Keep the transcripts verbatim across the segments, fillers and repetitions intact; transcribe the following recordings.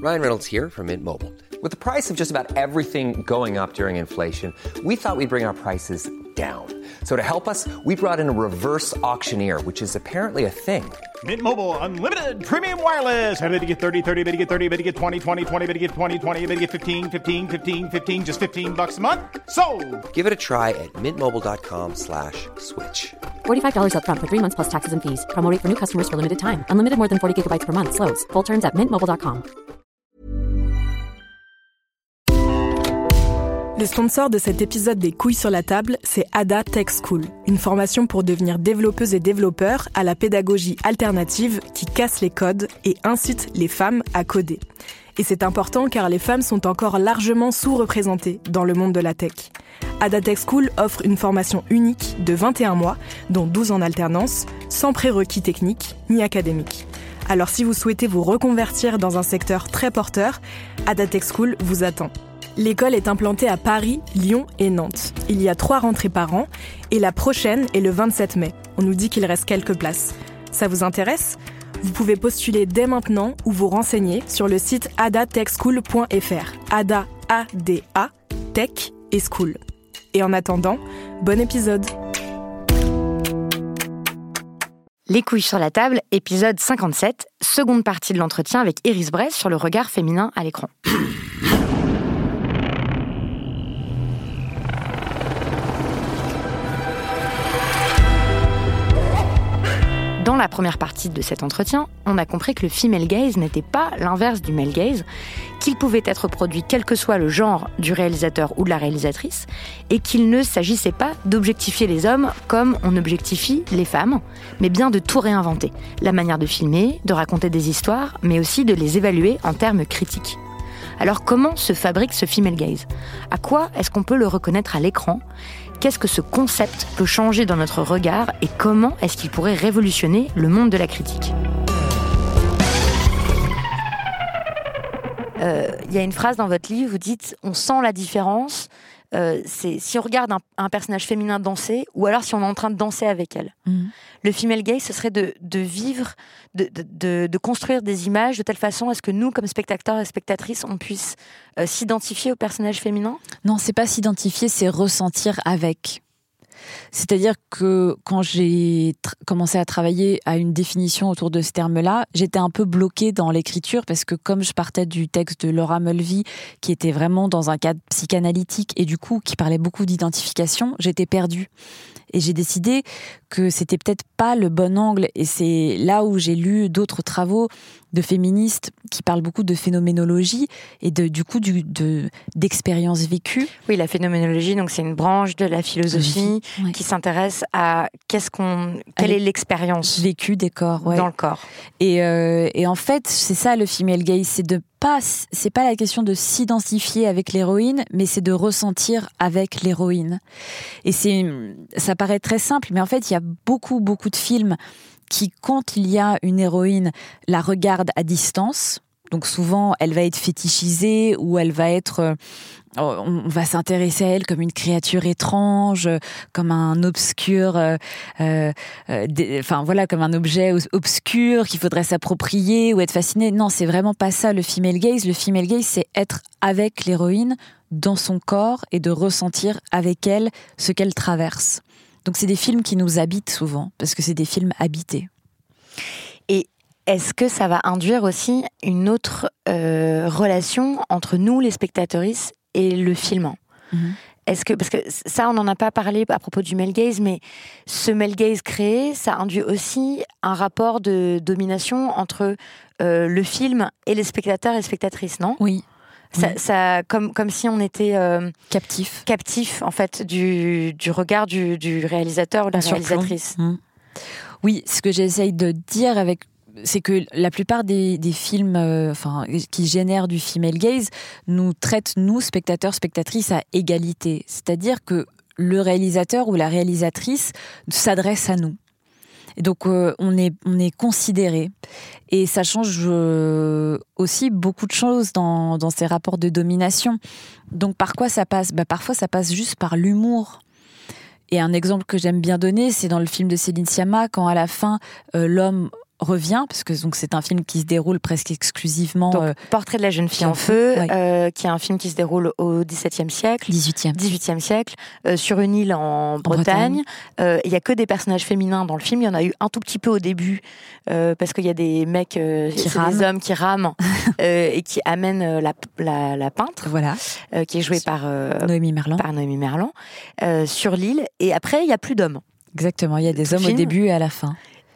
Ryan Reynolds here from Mint Mobile. With the price of just about everything going up during inflation, we thought we'd bring our prices down. So to help us, we brought in a reverse auctioneer, which is apparently a thing. Mint Mobile Unlimited Premium Wireless. How to get thirty, thirty, how to get thirty, how to get twenty, twenty, twenty, how to get twenty, twenty, how to get fifteen, fifteen, fifteen, fifteen, just fifteen bucks a month? Sold! Give it a try at mintmobile.com slash switch. forty-five dollars up front for three months plus taxes and fees. Promo rate for new customers for limited time. Unlimited more than forty gigabytes per month. Slows full terms at mint mobile dot com. Le sponsor de cet épisode des Couilles sur la table, c'est Ada Tech School, une formation pour devenir développeuse et développeur à la pédagogie alternative qui casse les codes et incite les femmes à coder. Et c'est important car les femmes sont encore largement sous-représentées dans le monde de la tech. Ada Tech School offre une formation unique de vingt et un mois, dont douze en alternance, sans prérequis techniques ni académiques. Alors si vous souhaitez vous reconvertir dans un secteur très porteur, Ada Tech School vous attend. L'école est implantée à Paris, Lyon et Nantes. Il y a trois rentrées par an et la prochaine est le vingt-sept mai. On nous dit qu'il reste quelques places. Ça vous intéresse ? Vous pouvez postuler dès maintenant ou vous renseigner sur le site ada tech school point f r. Ada, A D A, Tech et School. Et en attendant, bon épisode. Les couilles sur la table, épisode cinquante-sept, seconde partie de l'entretien avec Iris Bress sur le regard féminin à l'écran. Dans la première partie de cet entretien, on a compris que le female gaze n'était pas l'inverse du male gaze, qu'il pouvait être produit quel que soit le genre du réalisateur ou de la réalisatrice, et qu'il ne s'agissait pas d'objectifier les hommes comme on objectifie les femmes, mais bien de tout réinventer. La manière de filmer, de raconter des histoires, mais aussi de les évaluer en termes critiques. Alors comment se fabrique ce female gaze ? À quoi est-ce qu'on peut le reconnaître à l'écran ? Qu'est-ce que ce concept peut changer dans notre regard et comment est-ce qu'il pourrait révolutionner le monde de la critique ? Euh, y a une phrase dans votre livre, vous dites « on sent la différence euh, », c'est si on regarde un, un personnage féminin danser ou alors si on est en train de danser avec elle. Mmh. Le female gaze, ce serait de, de vivre, de, de, de, de construire des images de telle façon à ce que nous, comme spectateurs et spectatrices, on puisse euh, s'identifier au personnage féminin ? Non, c'est pas s'identifier, c'est ressentir avec. C'est-à-dire que quand j'ai tr- commencé à travailler à une définition autour de ce terme-là, j'étais un peu bloquée dans l'écriture parce que comme je partais du texte de Laura Mulvey, qui était vraiment dans un cadre psychanalytique et du coup qui parlait beaucoup d'identification, j'étais perdue. Et j'ai décidé que c'était peut-être pas le bon angle. Et c'est là où j'ai lu d'autres travaux de féministes qui parlent beaucoup de phénoménologie et de, du coup du, de, d'expériences vécues. Oui, la phénoménologie, donc c'est une branche de la philosophie oui. qui s'intéresse à qu'est-ce qu'on, quelle Avec est l'expérience vécue des corps, ouais. dans le corps. Et, euh, et en fait, c'est ça le female gaze, c'est de pas, c'est pas la question de s'identifier avec l'héroïne, mais c'est de ressentir avec l'héroïne. Et c'est, ça paraît très simple, mais en fait, il y a beaucoup, beaucoup de films qui, quand il y a une héroïne, la regardent à distance. Donc souvent, elle va être fétichisée ou elle va être... On va s'intéresser à elle comme une créature étrange, comme un obscur... Euh, euh, des, enfin voilà, comme un objet obscur qu'il faudrait s'approprier ou être fasciné. Non, c'est vraiment pas ça le female gaze. Le female gaze, c'est être avec l'héroïne dans son corps et de ressentir avec elle ce qu'elle traverse. Donc c'est des films qui nous habitent souvent, parce que c'est des films habités. Et est-ce que ça va induire aussi une autre euh, relation entre nous, les spectatrices, et le film ? mmh. Est-ce que, parce que ça, on n'en a pas parlé à propos du male gaze, mais ce male gaze créé, ça induit aussi un rapport de domination entre euh, le film et les spectateurs et spectatrices, non ? Oui. Ça, oui. ça, comme, comme si on était euh, captif, captif en fait du, du regard du, du réalisateur ou de la réalisatrice. Mmh. Oui, ce que j'essaye de dire avec, c'est que la plupart des, des films, euh, enfin, qui génèrent du female gaze, nous traitent nous spectateurs, spectatrices à égalité. C'est-à-dire que le réalisateur ou la réalisatrice s'adresse à nous. Et donc euh, on est on est considéré et ça change euh, aussi beaucoup de choses dans dans ces rapports de domination. Donc par quoi ça passe ? Bah parfois ça passe juste par l'humour. Et un exemple que j'aime bien donner, c'est dans le film de Céline Sciamma quand à la fin euh, l'homme revient, parce que donc, c'est un film qui se déroule presque exclusivement... Donc, euh, Portrait de la jeune fille en feu, ouais. euh, qui est un film qui se déroule au dix-septième siècle. dix-huitième. dix-huitième siècle, euh, sur une île en Bretagne. Il Bretagne. euh, y a que des personnages féminins dans le film. Il y en a eu un tout petit peu au début, euh, parce qu'il y a des mecs, euh, Qui c'est rament. des hommes qui rament euh, et qui amènent euh, la, la, la peintre, Voilà, euh, qui est jouée par, euh, Noémie Merlan. par Noémie Merlan, euh, sur l'île. Et après, il n'y a plus d'hommes. Exactement, il y a des Tout hommes film. au début et à la fin.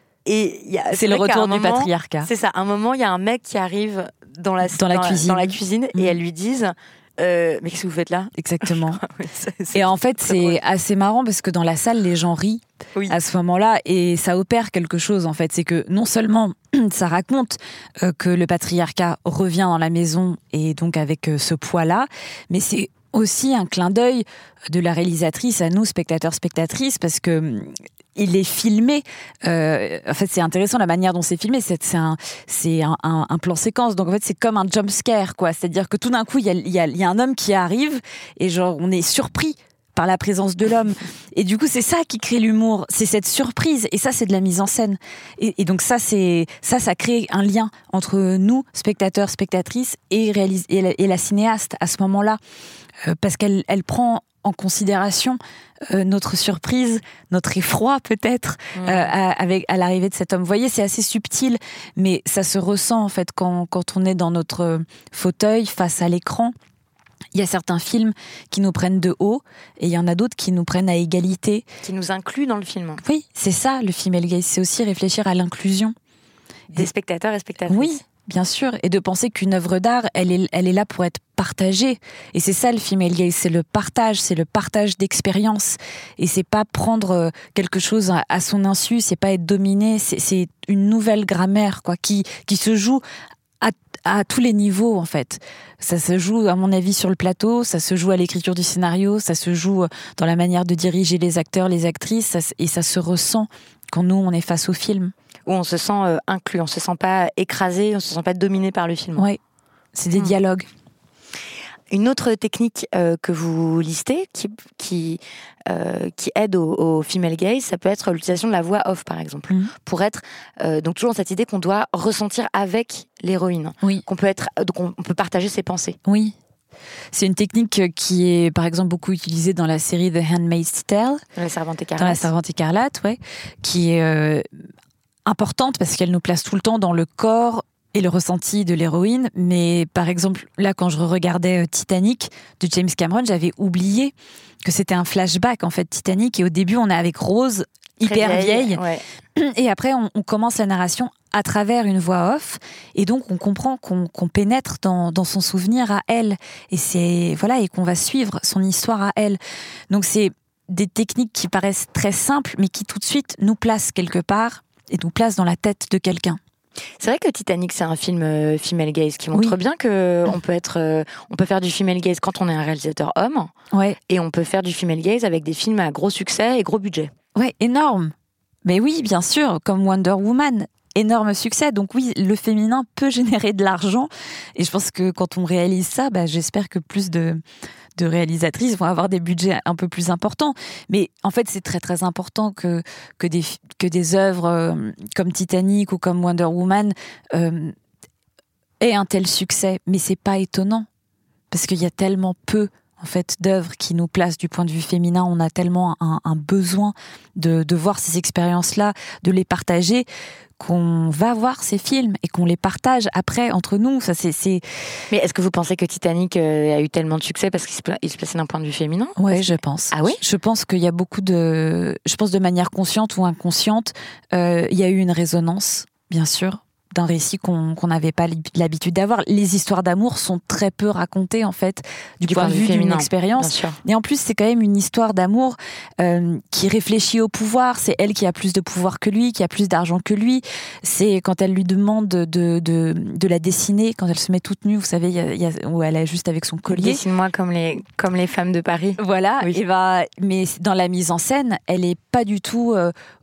Et il y a, C'est le vrai qu'à retour un du moment- patriarcat. C'est ça. À un moment, il y a un mec qui arrive dans la, Dans la cuisine. dans la cuisine Mm. et elles lui disent euh, mais qu'est-ce que vous faites là? Exactement. C'est- c'est- Et en fait, très drôle. c'est assez marrant parce que dans la salle, les gens rient Oui. à ce moment-là et ça opère quelque chose en fait. C'est que non seulement ça raconte euh, que le patriarcat revient dans la maison et donc avec euh, ce poids-là, mais c'est aussi un clin d'œil de la réalisatrice à nous, spectateurs, spectatrices, parce que hum, il est filmé. Euh, en fait, c'est intéressant la manière dont c'est filmé. C'est, c'est, un, c'est un, un, un plan séquence. Donc, en fait, c'est comme un jump scare, quoi. C'est-à-dire que tout d'un coup, il y a, il y a, il y a un homme qui arrive et genre, on est surpris par la présence de l'homme. Et du coup, c'est ça qui crée l'humour. C'est cette surprise. Et ça, c'est de la mise en scène. Et, et donc, ça, c'est, ça, ça crée un lien entre nous, spectateurs, spectatrices, et, réalis- et, la, et la cinéaste à ce moment-là. Euh, parce qu'elle elle prend en considération euh, notre surprise, notre effroi peut-être Mmh. euh, à, avec à l'arrivée de cet homme. Vous voyez, c'est assez subtil, mais ça se ressent en fait quand quand on est dans notre fauteuil face à l'écran. Il y a certains films qui nous prennent de haut et il y en a d'autres qui nous prennent à égalité. Qui nous inclut dans le film. Oui, c'est ça le female gaze, c'est aussi réfléchir à l'inclusion. Des Et- spectateurs et spectatrices. Oui, bien sûr, et de penser qu'une œuvre d'art, elle est, elle est là pour être partagée. Et c'est ça le female gaze, c'est le partage, c'est le partage d'expérience. Et c'est pas prendre euh, quelque chose à, à son insu, c'est pas être dominé, c'est, c'est une nouvelle grammaire quoi, qui, qui se joue à, à tous les niveaux en fait. Ça se joue, à mon avis, sur le plateau, ça se joue à l'écriture du scénario, ça se joue dans la manière de diriger les acteurs, les actrices, ça, et ça se ressent quand nous, on est face au film. Où on se sent euh, inclus, on se sent pas écrasé, on se sent pas dominé par le film. Ouais, c'est des Hmm. dialogues. Une autre technique euh, que vous listez, qui, qui, euh, qui aide au, au female gaze, ça peut être l'utilisation de la voix off, par exemple. Mhm. Pour être, euh, donc toujours dans cette idée qu'on doit ressentir avec l'héroïne. Oui. Qu'on peut être, donc on, on peut partager ses pensées. Oui. C'est une technique qui est, par exemple, beaucoup utilisée dans la série The Handmaid's Tale, Dans La Servante écarlate. dans La Servante écarlate, ouais, qui est euh, importante parce qu'elle nous place tout le temps dans le corps et le ressenti de l'héroïne. Mais par exemple, là, quand je regardais euh, Titanic de James Cameron, j'avais oublié que c'était un flashback, en fait, Titanic. Et au début, on est avec Rose, Très hyper vieille. Ouais. Et après, on, on commence la narration à travers une voix off, et donc on comprend qu'on, qu'on pénètre dans, dans son souvenir à elle, et c'est voilà, et qu'on va suivre son histoire à elle. Donc c'est des techniques qui paraissent très simples, mais qui tout de suite nous placent quelque part et nous placent dans la tête de quelqu'un. C'est vrai que Titanic, c'est un film euh, female gaze qui montre Oui. bien que on peut être, euh, on peut faire du female gaze quand on est un réalisateur homme, Ouais, et on peut faire du female gaze avec des films à gros succès et gros budget. ouais, énorme. Mais oui, bien sûr, comme Wonder Woman. Énorme succès, donc oui, le féminin peut générer de l'argent, et je pense que quand on réalise ça, bah, j'espère que plus de, de réalisatrices vont avoir des budgets un peu plus importants. Mais en fait, c'est très très important que, que, des, que des œuvres euh, comme Titanic ou comme Wonder Woman euh, aient un tel succès, mais c'est pas étonnant, parce qu'il y a tellement peu en fait, d'œuvres qui nous placent du point de vue féminin. On a tellement un, un besoin de, de voir ces expériences-là, de les partager, qu'on va voir ces films et qu'on les partage après entre nous. Ça, c'est, c'est... Mais est-ce que vous pensez que Titanic euh, a eu tellement de succès parce qu'il se, pla- il se plaçait d'un point de vue féminin? Ouais, je pense. Ah oui? Je pense qu'il y a beaucoup de... Je pense de manière consciente ou inconsciente, euh, il y a eu une résonance, bien sûr, d'un récit qu'on qu'on n'avait pas l'habitude d'avoir. Les histoires d'amour sont très peu racontées, en fait, du, Du point, point de de vue vue d'une féminin, expérience. bien sûr. Et en plus, c'est quand même une histoire d'amour euh, qui réfléchit au pouvoir. C'est elle qui a plus de pouvoir que lui, qui a plus d'argent que lui. C'est quand elle lui demande de, de, de, de la dessiner, quand elle se met toute nue, vous savez, il y a, il y a, où elle est juste avec son collier. Dessine-moi comme les, comme les femmes de Paris. Voilà, Oui. et bah, mais dans la mise en scène, elle est pas du tout euh,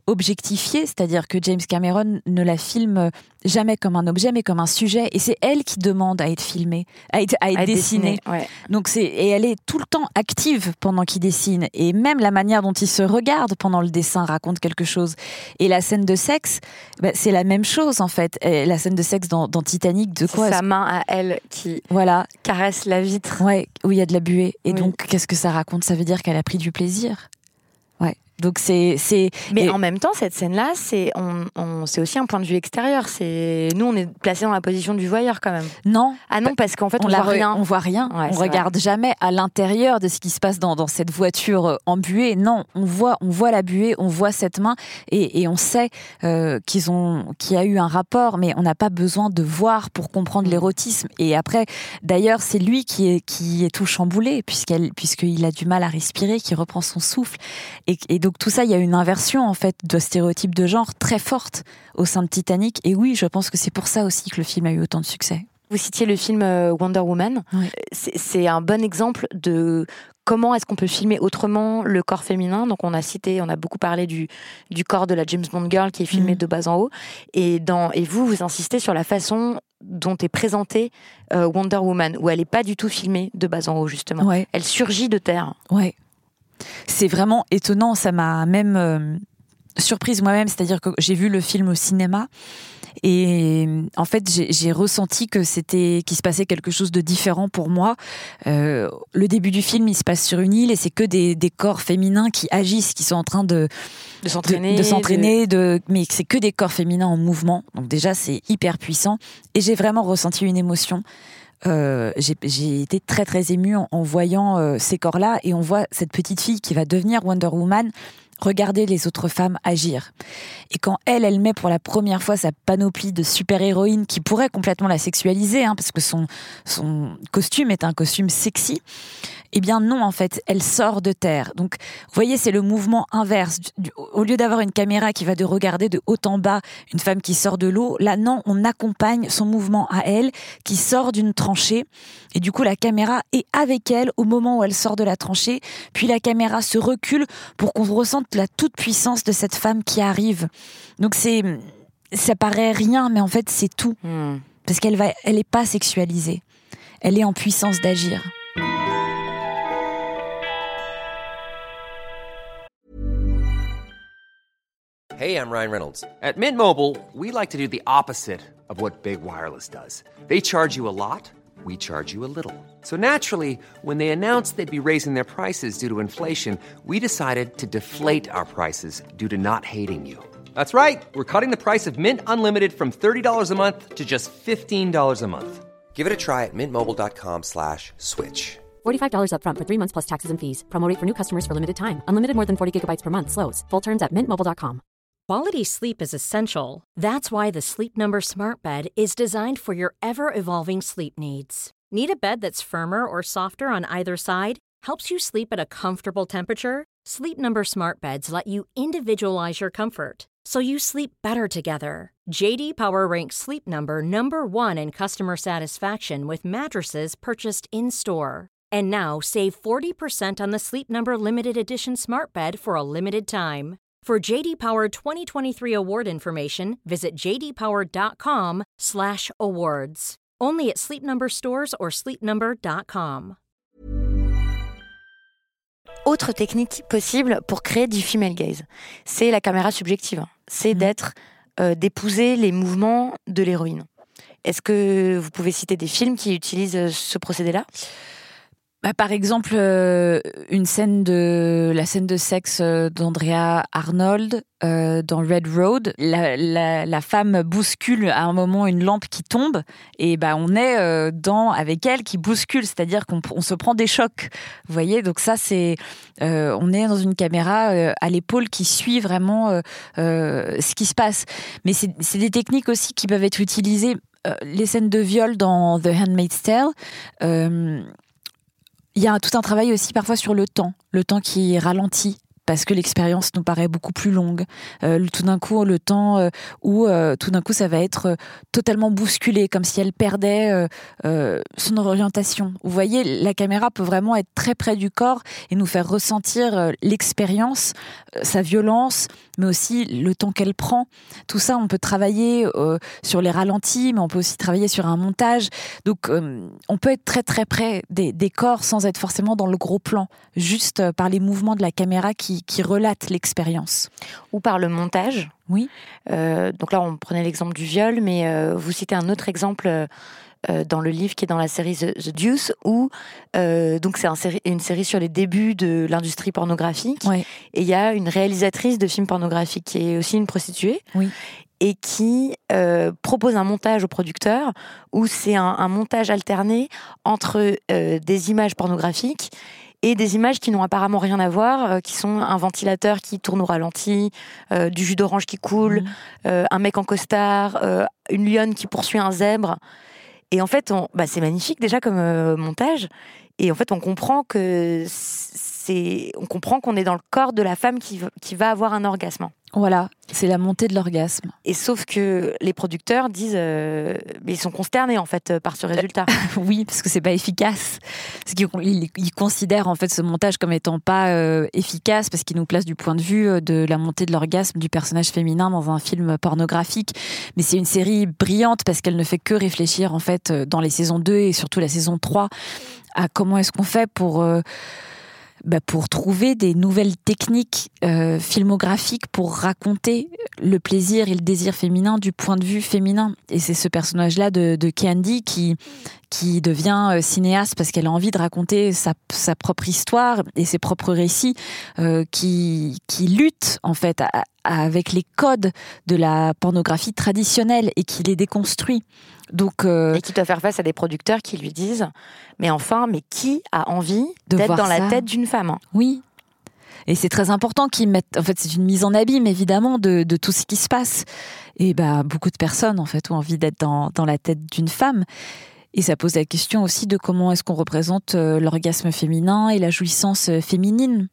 objectifiée, c'est-à-dire que James Cameron ne la filme jamais comme un objet, mais comme un sujet. Et c'est elle qui demande à être filmée, à être, à être À dessinée. dessiner, ouais. Donc c'est, et elle est tout le temps active pendant qu'il dessine. Et même la manière dont il se regarde pendant le dessin raconte quelque chose. Et la scène de sexe, bah, c'est la même chose en fait. Et la scène de sexe dans, dans Titanic, de C'est quoi sa main à elle qui Voilà. caresse la vitre. Ouais, où il y a de la buée. Et Oui. donc, qu'est-ce que ça raconte ? Ça veut dire qu'elle a pris du plaisir. Ouais. Donc c'est, c'est. Mais et- en même temps, cette scène-là, c'est, on, on, c'est aussi un point de vue extérieur. C'est, nous, on est placés dans la position du voyeur quand même. Non. Ah non, parce qu'en fait, on, on, la voit re- rien. on voit rien. Ouais, on c'est regarde jamais à l'intérieur de ce qui se passe dans, dans cette voiture euh, en buée. Non, on voit, on voit la buée, on voit cette main et, et on sait euh, qu'ils ont, qu'il y a eu un rapport, mais on n'a pas besoin de voir pour comprendre l'érotisme. Et après, d'ailleurs, c'est lui qui est, qui est tout chamboulé puisqu'elle, puisqu'il a du mal à respirer, qui reprend son souffle. Et, et donc tout ça, il y a une inversion en fait de stéréotypes de genre très forte au sein de Titanic. Et oui, je pense que c'est pour ça aussi que le film a eu autant de succès. Vous citiez le film euh, Wonder Woman. Oui. C'est, c'est un bon exemple de comment est-ce qu'on peut filmer autrement le corps féminin. Donc on a cité, on a beaucoup parlé du, du corps de la James Bond girl qui est filmé Mhm. de bas en haut. Et, dans, et vous, vous insistez sur la façon dont est présentée euh, Wonder Woman, où elle n'est pas du tout filmée de bas en haut, justement. Ouais. Elle surgit de terre. Ouais. C'est vraiment étonnant, ça m'a même euh, surprise moi-même, c'est-à-dire que j'ai vu le film au cinéma et en fait j'ai, j'ai ressenti que c'était qu'il se passait quelque chose de différent pour moi. Euh, le début du film, il se passe sur une île et c'est que des, des corps féminins qui agissent, qui sont en train de De s'entraîner. de, de s'entraîner, de... mais c'est que des corps féminins en mouvement. Donc déjà c'est hyper puissant et j'ai vraiment ressenti une émotion. Euh, j'ai, j'ai été très très émue en, en voyant euh, ces corps-là et on voit cette petite fille qui va devenir Wonder Woman regarder les autres femmes agir. Et quand elle, elle met pour la première fois sa panoplie de super-héroïne qui pourrait complètement la sexualiser, hein, parce que son, son costume est un costume sexy, eh bien non, en fait, elle sort de terre. Donc, vous voyez, c'est le mouvement inverse. Du- du- au lieu d'avoir une caméra qui va de regarder de haut en bas une femme qui sort de l'eau, là, non, on accompagne son mouvement à elle, qui sort d'une tranchée. Et du coup, la caméra est avec elle au moment où elle sort de la tranchée. Puis la caméra se recule pour qu'on ressente la toute-puissance de cette femme qui arrive. Donc, c'est, ça paraît rien, mais en fait, c'est tout. Hmm. Parce qu'elle va, elle est pas sexualisée. Elle est en puissance d'agir. Hey, I'm Ryan Reynolds. At Mint Mobile, we like to do the opposite of what Big Wireless does. They charge you a lot, we charge you a little. So naturally, when they announced they'd be raising their prices due to inflation, we decided to deflate our prices due to not hating you. That's right. We're cutting the price of Mint Unlimited from thirty dollars a month to just fifteen dollars a month. Give it a try at mintmobile.com slash switch. forty-five dollars up front for three months plus taxes and fees. Promo rate for new customers for limited time. Unlimited more than forty gigabytes per month slows. Full terms at mint mobile dot com. Quality sleep is essential. That's why the Sleep Number Smart Bed is designed for your ever-evolving sleep needs. Need a bed that's firmer or softer on either side? Helps you sleep at a comfortable temperature? Sleep Number Smart Beds let you individualize your comfort, so you sleep better together. J D Power ranks Sleep Number number one in customer satisfaction with mattresses purchased in-store. And now, save forty percent on the Sleep Number Limited Edition Smart Bed for a limited time. For J D Power twenty twenty-three award information, visit j d power dot com slash awards. Only at Sleep Number stores or sleep number dot com. Autre technique possible pour créer du female gaze, c'est la caméra subjective. C'est Mmh. d'être, euh, d'épouser les mouvements de l'héroïne. Est-ce que vous pouvez citer des films qui utilisent ce procédé-là ? Bah, par exemple, euh, une scène de la scène de sexe euh, d'Andrea Arnold euh, dans Red Road. La, la, la femme bouscule à un moment une lampe qui tombe et bah on est euh, dans avec elle qui bouscule, c'est-à-dire qu'on on se prend des chocs. Vous voyez, donc ça c'est euh, on est dans une caméra euh, à l'épaule qui suit vraiment euh, euh, ce qui se passe. Mais c'est, c'est des techniques aussi qui peuvent être utilisées. Euh, les scènes de viol dans The Handmaid's Tale. Euh, Il y a tout un travail aussi parfois sur le temps, le temps qui ralentit parce que l'expérience nous paraît beaucoup plus longue. Euh, tout d'un coup, le temps euh, où euh, tout d'un coup ça va être euh, totalement bousculé, comme si elle perdait euh, euh, son orientation. Vous voyez, la caméra peut vraiment être très près du corps et nous faire ressentir euh, l'expérience, euh, sa violence, mais aussi le temps qu'elle prend. Tout ça, on peut travailler euh, sur les ralentis, mais on peut aussi travailler sur un montage. Donc, euh, on peut être très très près des, des corps sans être forcément dans le gros plan, juste euh, par les mouvements de la caméra qui, qui relatent l'expérience. Ou par le montage. Oui. Euh, donc là, on prenait l'exemple du viol, mais euh, vous citez un autre exemple euh, dans le livre qui est dans la série The, The Deuce, où euh, donc c'est un série, une série sur les débuts de l'industrie pornographique. Ouais. Et il y a une réalisatrice de films pornographiques qui est aussi une prostituée. Oui. Et qui euh, propose un montage au producteur où c'est un, un montage alterné entre euh, des images pornographiques et des images qui n'ont apparemment rien à voir, euh, qui sont un ventilateur qui tourne au ralenti, euh, du jus d'orange qui coule, mmh. euh, un mec en costard, euh, une lionne qui poursuit un zèbre. Et en fait, on, bah, c'est magnifique déjà comme euh, montage. Et en fait, on comprend que c'est, on comprend qu'on est dans le corps de la femme qui, qui va avoir un orgasme. Voilà, c'est la montée de l'orgasme. Et sauf que les producteurs disent, euh, mais ils sont consternés en fait par ce résultat. Oui, parce que c'est pas efficace. Parce qu'ils ils, ils considèrent en fait ce montage comme étant pas euh, efficace parce qu'il nous place du point de vue de la montée de l'orgasme du personnage féminin dans un film pornographique. Mais c'est une série brillante parce qu'elle ne fait que réfléchir en fait dans les saisons deux et surtout la saison trois à comment est-ce qu'on fait pour euh, Bah pour trouver des nouvelles techniques euh, filmographiques pour raconter le plaisir et le désir féminin du point de vue féminin. Et c'est ce personnage-là de, de Candy qui, qui devient cinéaste parce qu'elle a envie de raconter sa, sa propre histoire et ses propres récits euh, qui, qui lutte en fait à, à, avec les codes de la pornographie traditionnelle et qui les déconstruit. Donc, euh, et qui doit faire face à des producteurs qui lui disent mais enfin, mais qui a envie de d'être dans ça. la tête d'une femme? Oui. Et c'est très important qu'ils mettent. En fait, c'est une mise en abîme évidemment de, de tout ce qui se passe. Et bah beaucoup de personnes en fait ont envie d'être dans, dans la tête d'une femme. Et ça pose la question aussi de comment est-ce qu'on représente euh, l'orgasme féminin et la jouissance féminine.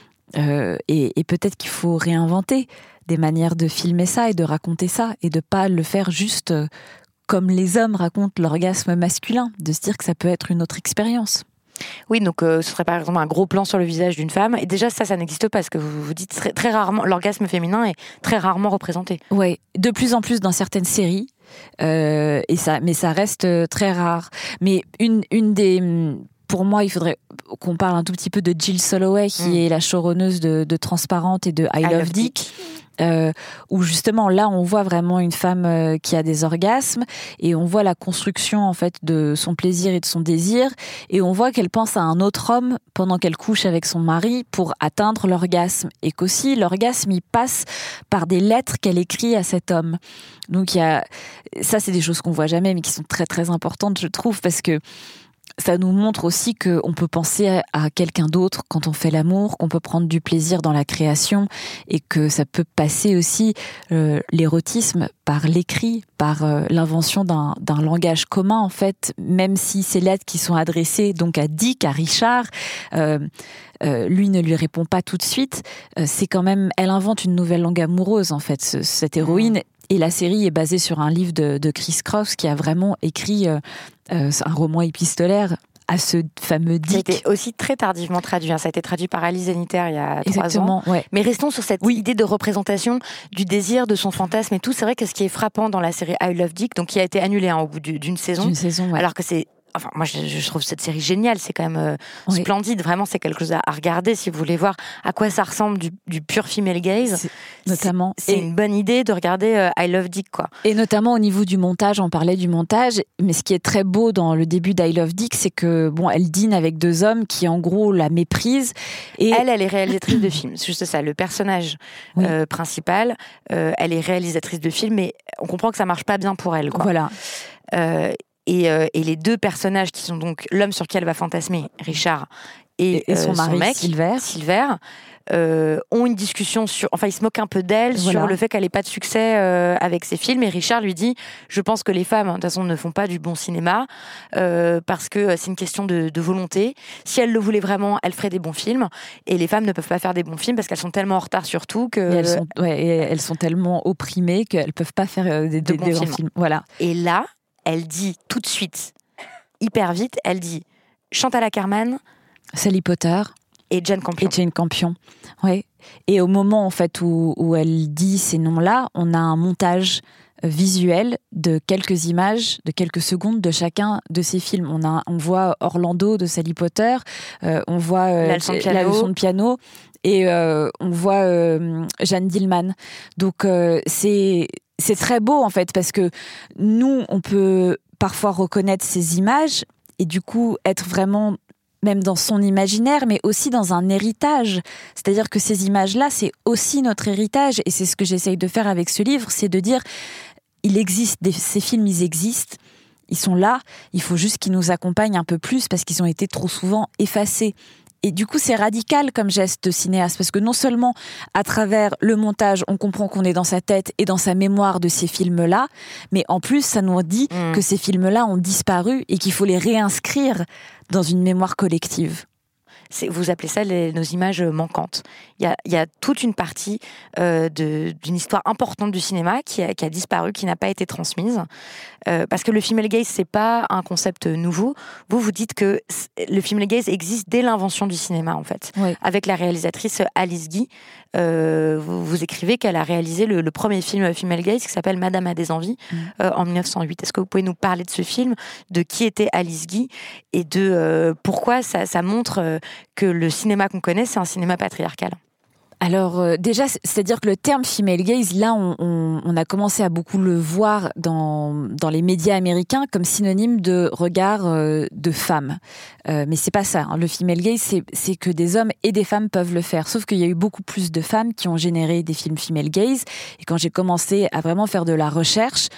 Euh, et, et peut-être qu'il faut réinventer des manières de filmer ça et de raconter ça et de pas le faire juste euh, comme les hommes racontent l'orgasme masculin, de se dire que ça peut être une autre expérience. Oui, donc euh, ce serait par exemple un gros plan sur le visage d'une femme. Et déjà, ça, ça n'existe pas, parce que vous vous dites très, très rarement, l'orgasme féminin est très rarement représenté. Oui, de plus en plus dans certaines séries, euh, et ça, mais ça reste très rare. Mais une, une des... Pour moi, il faudrait qu'on parle un tout petit peu de Jill Soloway, qui mmh. est la showrunneuse de, de Transparente et de I, I Love, Love Dick. Dick. Euh, où justement là on voit vraiment une femme euh, qui a des orgasmes et on voit la construction en fait de son plaisir et de son désir et on voit qu'elle pense à un autre homme pendant qu'elle couche avec son mari pour atteindre l'orgasme et qu'aussi l'orgasme il passe par des lettres qu'elle écrit à cet homme. Donc il y a ça, c'est des choses qu'on voit jamais mais qui sont très très importantes je trouve, parce que ça nous montre aussi qu'on peut penser à quelqu'un d'autre quand on fait l'amour, qu'on peut prendre du plaisir dans la création et que ça peut passer aussi euh, l'érotisme par l'écrit, par euh, l'invention d'un, d'un langage commun en fait, même si ces lettres qui sont adressées donc à Dick, à Richard, euh, euh, lui ne lui répond pas tout de suite, euh, c'est quand même, elle invente une nouvelle langue amoureuse en fait, ce, cette héroïne. Et la série est basée sur un livre de, de Chris Cross qui a vraiment écrit euh, euh, un roman épistolaire à ce fameux Dick. Ça a été aussi très tardivement traduit. Hein. Ça a été traduit par Alice Zeniter il y a Exactement, trois ans. Ouais. Mais restons sur cette oui. idée de représentation du désir, de son fantasme et tout. C'est vrai que ce qui est frappant dans la série I Love Dick, donc qui a été annulée hein, au bout du, d'une saison, d'une saison ouais. alors que c'est Enfin, moi, je, je trouve cette série géniale. C'est quand même euh, oui. splendide. Vraiment, c'est quelque chose à, à regarder si vous voulez voir à quoi ça ressemble du, du pur female gaze. C'est, notamment, c'est, c'est une bonne idée de regarder euh, I Love Dick, quoi. Et notamment au niveau du montage, on parlait du montage. Mais ce qui est très beau dans le début d'I Love Dick, c'est que bon, elle dîne avec deux hommes qui, en gros, la méprisent. Et elle, elle est réalisatrice de films. C'est juste ça. Le personnage oui. euh, principal, euh, elle est réalisatrice de films, mais on comprend que ça marche pas bien pour elle, quoi. Voilà. Euh, Et, euh, et les deux personnages qui sont donc l'homme sur qui elle va fantasmer, Richard, et, et, et son euh, mari, son mec, Silver, Silver euh, ont une discussion sur... Enfin, ils se moquent un peu d'elle voilà. sur le fait qu'elle n'ait pas de succès euh, avec ses films. Et Richard lui dit, je pense que les femmes, de toute façon, ne font pas du bon cinéma euh, parce que c'est une question de, de volonté. Si elles le voulaient vraiment, elles feraient des bons films. Et les femmes ne peuvent pas faire des bons films parce qu'elles sont tellement en retard sur tout que... Et elles, sont, ouais, et elles sont tellement opprimées qu'elles ne peuvent pas faire euh, des, de des, bons, des bons films. films. Voilà. Et là, elle dit tout de suite, hyper vite, elle dit Chantal Akerman, Sally Potter et Jane Campion. Et Jane Campion, ouais. Et au moment en fait où, où elle dit ces noms-là, on a un montage visuel de quelques images, de quelques secondes de chacun de ces films. On a, on voit Orlando de Sally Potter, euh, on voit euh, la, leçon la leçon de piano, et euh, on voit euh, Jeanne Dillman. Donc euh, c'est c'est très beau en fait parce que nous on peut parfois reconnaître ces images et du coup être vraiment même dans son imaginaire, mais aussi dans un héritage. C'est-à-dire que ces images-là, c'est aussi notre héritage, et c'est ce que j'essaye de faire avec ce livre, c'est de dire, il existe, des, ces films, ils existent, ils sont là, il faut juste qu'ils nous accompagnent un peu plus, parce qu'ils ont été trop souvent effacés. Et du coup, c'est radical comme geste de cinéaste, parce que non seulement, à travers le montage, on comprend qu'on est dans sa tête et dans sa mémoire de ces films-là, mais en plus, ça nous dit mmh. que ces films-là ont disparu et qu'il faut les réinscrire dans une mémoire collective. C'est, vous appelez ça les, nos images manquantes. Il y a, il y a toute une partie euh, de, d'une histoire importante du cinéma qui a, qui a disparu, qui n'a pas été transmise. Euh, parce que le female gaze, c'est pas un concept nouveau. Vous, vous dites que le female gaze existe dès l'invention du cinéma, en fait. Oui. Avec la réalisatrice Alice Guy, euh, vous, vous écrivez qu'elle a réalisé le, le premier film female gaze qui s'appelle Madame a des envies, mmh. euh, en dix-neuf cent huit. Est-ce que vous pouvez nous parler de ce film, de qui était Alice Guy et de euh, pourquoi ça, ça montre euh, que le cinéma qu'on connaît, c'est un cinéma patriarcal? Alors euh, déjà, c'est-à-dire que le terme female gaze, là, on, on, on a commencé à beaucoup le voir dans dans les médias américains comme synonyme de regard euh, de femme. Euh, mais c'est pas ça. Hein. Le female gaze, c'est c'est que des hommes et des femmes peuvent le faire. Sauf qu'il y a eu beaucoup plus de femmes qui ont généré des films female gaze. Et quand j'ai commencé à vraiment faire de la recherche,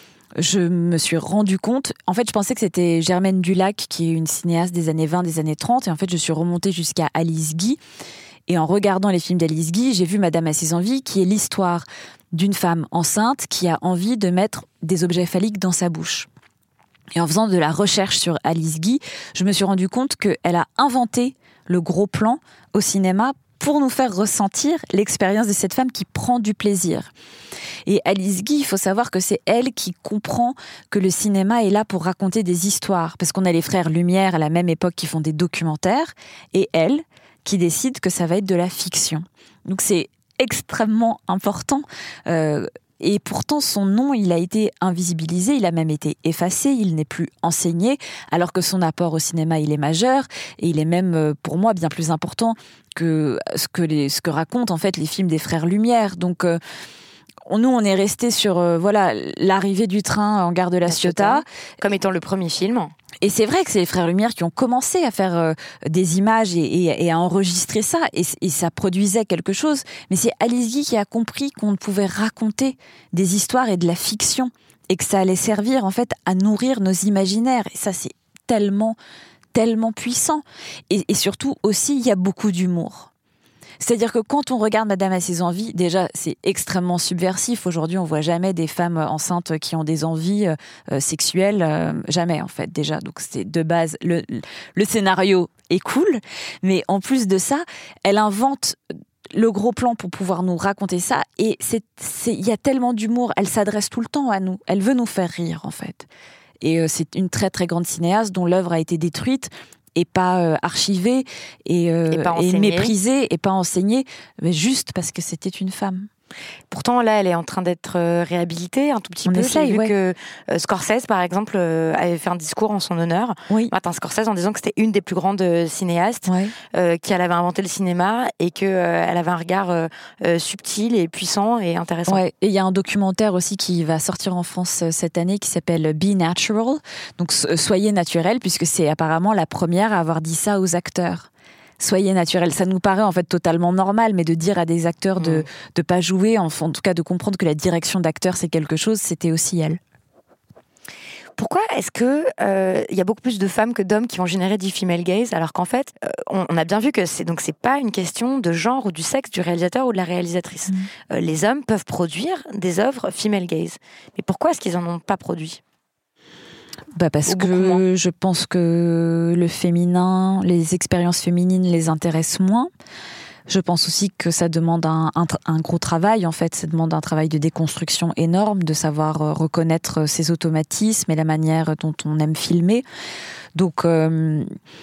je me suis rendu compte, en fait, je pensais que c'était Germaine Dulac, qui est une cinéaste des années vingt, des années trente, et en fait, je suis remontée jusqu'à Alice Guy. Et en regardant les films d'Alice Guy, j'ai vu Madame a ses envies, qui est l'histoire d'une femme enceinte qui a envie de mettre des objets phalliques dans sa bouche. Et en faisant de la recherche sur Alice Guy, je me suis rendu compte qu'elle a inventé le gros plan au cinéma pour nous faire ressentir l'expérience de cette femme qui prend du plaisir. Et Alice Guy, il faut savoir que c'est elle qui comprend que le cinéma est là pour raconter des histoires. Parce qu'on a les frères Lumière à la même époque qui font des documentaires, et elle qui décide que ça va être de la fiction. Donc c'est extrêmement important. Euh, et pourtant, son nom, il a été invisibilisé, il a même été effacé, il n'est plus enseigné, alors que son apport au cinéma, il est majeur, et il est même, pour moi, bien plus important que ce que, les, ce que racontent en fait les films des frères Lumière. Donc, euh, nous, on est resté sur euh, voilà l'arrivée du train en gare de La Ciotat, comme étant le premier film. Et c'est vrai que c'est les frères Lumière qui ont commencé à faire euh, des images et, et, et à enregistrer ça, et, et ça produisait quelque chose. Mais c'est Alice Guy qui a compris qu'on pouvait raconter des histoires et de la fiction, et que ça allait servir en fait à nourrir nos imaginaires. Et ça, c'est tellement, tellement puissant. Et, et surtout aussi, il y a beaucoup d'humour. C'est-à-dire que quand on regarde Madame a ses envies, déjà, c'est extrêmement subversif. Aujourd'hui, on voit jamais des femmes enceintes qui ont des envies euh, sexuelles. Euh, jamais, en fait, déjà. Donc, c'est de base, le, le scénario est cool. Mais en plus de ça, elle invente le gros plan pour pouvoir nous raconter ça. Et c'est, c'est, il y a tellement d'humour. Elle s'adresse tout le temps à nous. Elle veut nous faire rire, en fait. Et euh, c'est une très, très grande cinéaste dont l'œuvre a été détruite et pas euh, archivée et, euh, et, pas et méprisée et pas enseignée, mais juste parce que c'était une femme. Pourtant, là, elle est en train d'être réhabilitée un tout petit On peu. essaye, J'ai vu ouais. que euh, Scorsese, par exemple, euh, avait fait un discours en son honneur. Oui. Martin Scorsese, en disant que c'était une des plus grandes euh, cinéastes, ouais. euh, qu'elle avait inventé le cinéma et qu'elle euh, avait un regard euh, euh, subtil et puissant et intéressant. Ouais. Et il y a un documentaire aussi qui va sortir en France cette année qui s'appelle Be Natural, donc Soyez naturel, puisque c'est apparemment la première à avoir dit ça aux acteurs. Soyez naturel. Ça nous paraît en fait totalement normal, mais de dire à des acteurs de de pas jouer, en, en tout cas de comprendre que la direction d'acteur c'est quelque chose, c'était aussi elle. Pourquoi est-ce que euh, y a beaucoup plus de femmes que d'hommes qui vont générer du female gaze, alors qu'en fait, euh, on, on a bien vu que c'est donc c'est pas une question de genre ou du sexe du réalisateur ou de la réalisatrice. Mmh. Euh, les hommes peuvent produire des œuvres female gaze, mais pourquoi est-ce qu'ils en ont pas produit ? Bah parce que je pense que le féminin, les expériences féminines les intéressent moins. Je pense aussi que ça demande un, un, un gros travail, en fait. Ça demande un travail de déconstruction énorme, de savoir reconnaître ses automatismes et la manière dont on aime filmer. Donc, euh,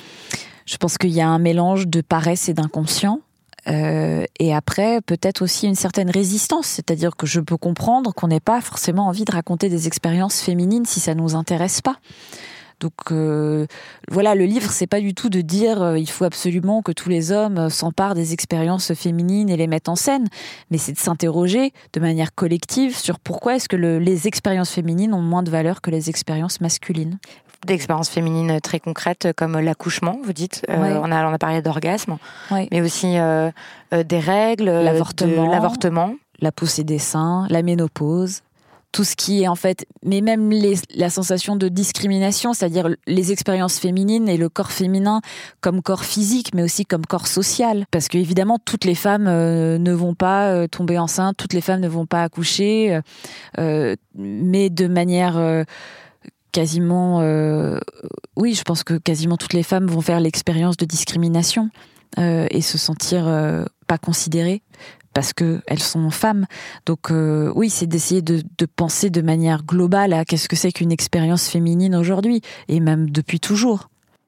je pense qu'il y a un mélange de paresse et d'inconscient. Euh, et après, peut-être aussi une certaine résistance. C'est-à-dire que je peux comprendre qu'on n'ait pas forcément envie de raconter des expériences féminines si ça ne nous intéresse pas. Donc euh, voilà, le livre, c'est pas du tout de dire euh, il faut absolument que tous les hommes s'emparent des expériences féminines et les mettent en scène, mais c'est de s'interroger de manière collective sur pourquoi est-ce que le, les expériences féminines ont moins de valeur que les expériences masculines. Des expériences féminines très concrètes comme l'accouchement, vous dites, euh, ouais. on, a, on a parlé d'orgasme, ouais. mais aussi euh, euh, des règles, l'avortement, de, l'avortement, la poussée des seins, la ménopause. Tout ce qui est en fait, mais même les, la sensation de discrimination, c'est-à-dire les expériences féminines et le corps féminin comme corps physique, mais aussi comme corps social. Parce que évidemment, toutes les femmes euh, ne vont pas euh, tomber enceintes, toutes les femmes ne vont pas accoucher, euh, mais de manière euh, quasiment, euh, oui, je pense que quasiment toutes les femmes vont faire l'expérience de discrimination euh, et se sentir euh, pas considérées. Parce qu'elles sont femmes. Donc euh, oui, c'est d'essayer de, de penser de manière globale à qu'est-ce que c'est qu'une expérience féminine aujourd'hui, et même depuis toujours.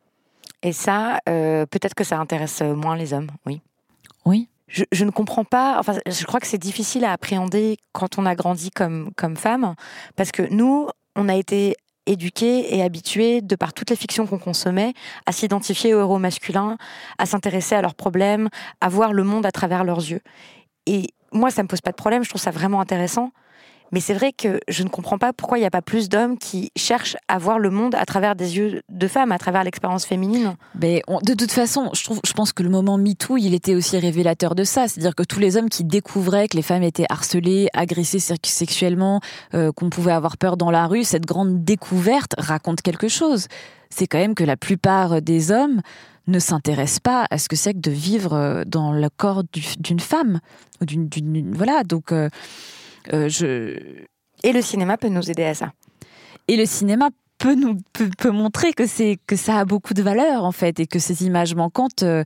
Et ça, euh, peut-être que ça intéresse moins les hommes, oui. Oui. Je, je ne comprends pas, enfin, je crois que c'est difficile à appréhender quand on a grandi comme, comme femme, parce que nous, on a été éduqués et habitués, de par toutes les fictions qu'on consommait, à s'identifier aux héros masculins, à s'intéresser à leurs problèmes, à voir le monde à travers leurs yeux. Et moi, ça me pose pas de problème, je trouve ça vraiment intéressant. Mais c'est vrai que je ne comprends pas pourquoi il n'y a pas plus d'hommes qui cherchent à voir le monde à travers des yeux de femmes, à travers l'expérience féminine. Mais on, de toute façon, je, trouve, je pense que le moment MeToo, il était aussi révélateur de ça. C'est-à-dire que tous les hommes qui découvraient que les femmes étaient harcelées, agressées sexuellement, euh, qu'on pouvait avoir peur dans la rue, cette grande découverte raconte quelque chose. C'est quand même que la plupart des hommes ne s'intéressent pas à ce que c'est que de vivre dans le corps du, d'une femme. Ou d'une, d'une, voilà, donc... Euh, Euh, je... Et le cinéma peut nous aider à ça. Et le cinéma peut nous peut, peut montrer que c'est que ça a beaucoup de valeur en fait, et que ces images manquantes, euh,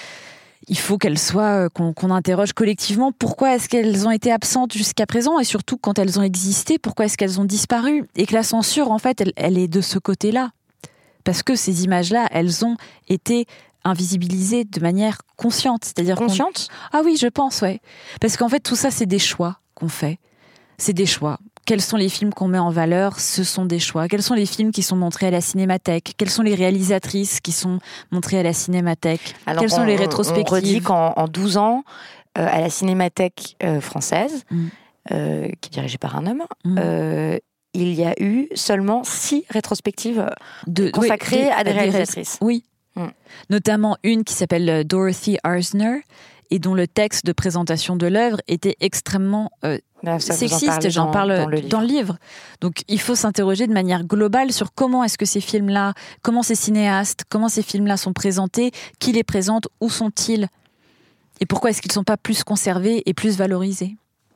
il faut qu'elles soient qu'on, qu'on interroge collectivement pourquoi est-ce qu'elles ont été absentes jusqu'à présent, et surtout quand elles ont existé, pourquoi est-ce qu'elles ont disparu, et que la censure en fait, elle, elle est de ce côté-là, parce que ces images-là, elles ont été invisibilisées de manière consciente, c'est-à-dire consciente. Ah oui, je pense, ouais, parce qu'en fait tout ça c'est des choix qu'on fait. C'est des choix. Quels sont les films qu'on met en valeur ? Ce sont des choix. Quels sont les films qui sont montrés à la Cinémathèque ? Quelles sont les réalisatrices qui sont montrées à la Cinémathèque ? Alors, Quelles on, sont les rétrospectives ? On redit qu'en en douze ans, euh, à la Cinémathèque euh, française, mm. euh, qui est dirigée par un homme, mm. euh, il y a eu seulement six rétrospectives de, consacrées oui, à des réalisatrices. Oui. Mm. Notamment une qui s'appelle Dorothy Arzner, et dont le texte de présentation de l'œuvre était extrêmement euh, Là, sexiste, j'en dans, parle dans le, dans le livre. Donc il faut s'interroger de manière globale sur comment est-ce que ces films-là, comment ces cinéastes, comment ces films-là sont présentés, qui les présente, où sont-ils, et pourquoi est-ce qu'ils ne sont pas plus conservés et plus valorisés.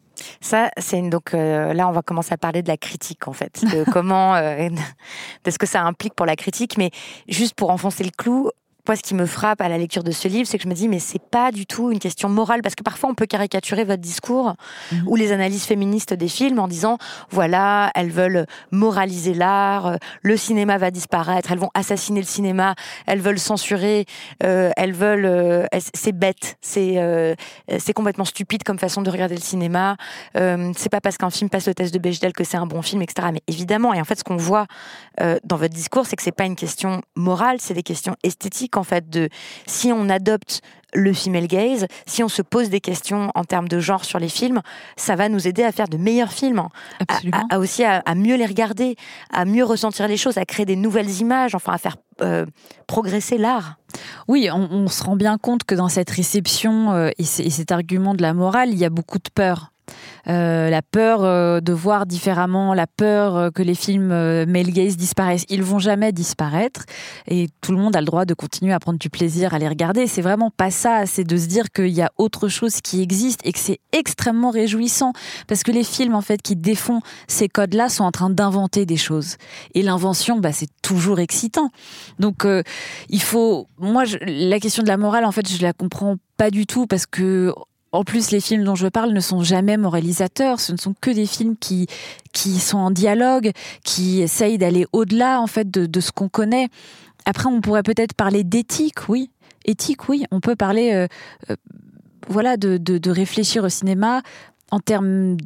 Ça, c'est une, donc euh, là, on va commencer à parler de la critique en fait, de comment, euh, de ce que ça implique pour la critique, mais juste pour enfoncer le clou. Moi, ce qui me frappe à la lecture de ce livre, c'est que je me dis, mais c'est pas du tout une question morale, parce que parfois on peut caricaturer votre discours mmh. ou les analyses féministes des films en disant, voilà, elles veulent moraliser l'art, le cinéma va disparaître, elles vont assassiner le cinéma, elles veulent censurer, euh, elles veulent, euh, c'est bête, c'est euh, c'est complètement stupide comme façon de regarder le cinéma. Euh, c'est pas parce qu'un film passe le test de Bechdel que c'est un bon film, et cetera. Mais évidemment, et en fait, ce qu'on voit euh, dans votre discours, c'est que c'est pas une question morale, c'est des questions esthétiques. En fait, de si on adopte le female gaze, si on se pose des questions en termes de genre sur les films, ça va nous aider à faire de meilleurs films, à, à, à aussi à, à mieux les regarder, à mieux ressentir les choses, à créer des nouvelles images, enfin à faire euh, progresser l'art. Oui, on, on se rend bien compte que dans cette réception euh, et, c- et cet argument de la morale, il y a beaucoup de peur. Euh, la peur euh, de voir différemment, la peur euh, que les films euh, male gaze disparaissent. Ils vont jamais disparaître et tout le monde a le droit de continuer à prendre du plaisir à les regarder. C'est vraiment pas ça, c'est de se dire qu'il y a autre chose qui existe et que c'est extrêmement réjouissant parce que les films en fait qui défont ces codes-là sont en train d'inventer des choses. Et l'invention, bah, c'est toujours excitant. Donc euh, il faut... Moi, je... la question de la morale, en fait, je la comprends pas du tout parce que en plus, les films dont je parle ne sont jamais moralisateurs. Ce ne sont que des films qui, qui sont en dialogue, qui essayent d'aller au-delà, en fait, de, de ce qu'on connaît. Après, on pourrait peut-être parler d'éthique, oui. Éthique, oui. On peut parler, euh, euh, voilà, de, de, de réfléchir au cinéma en termes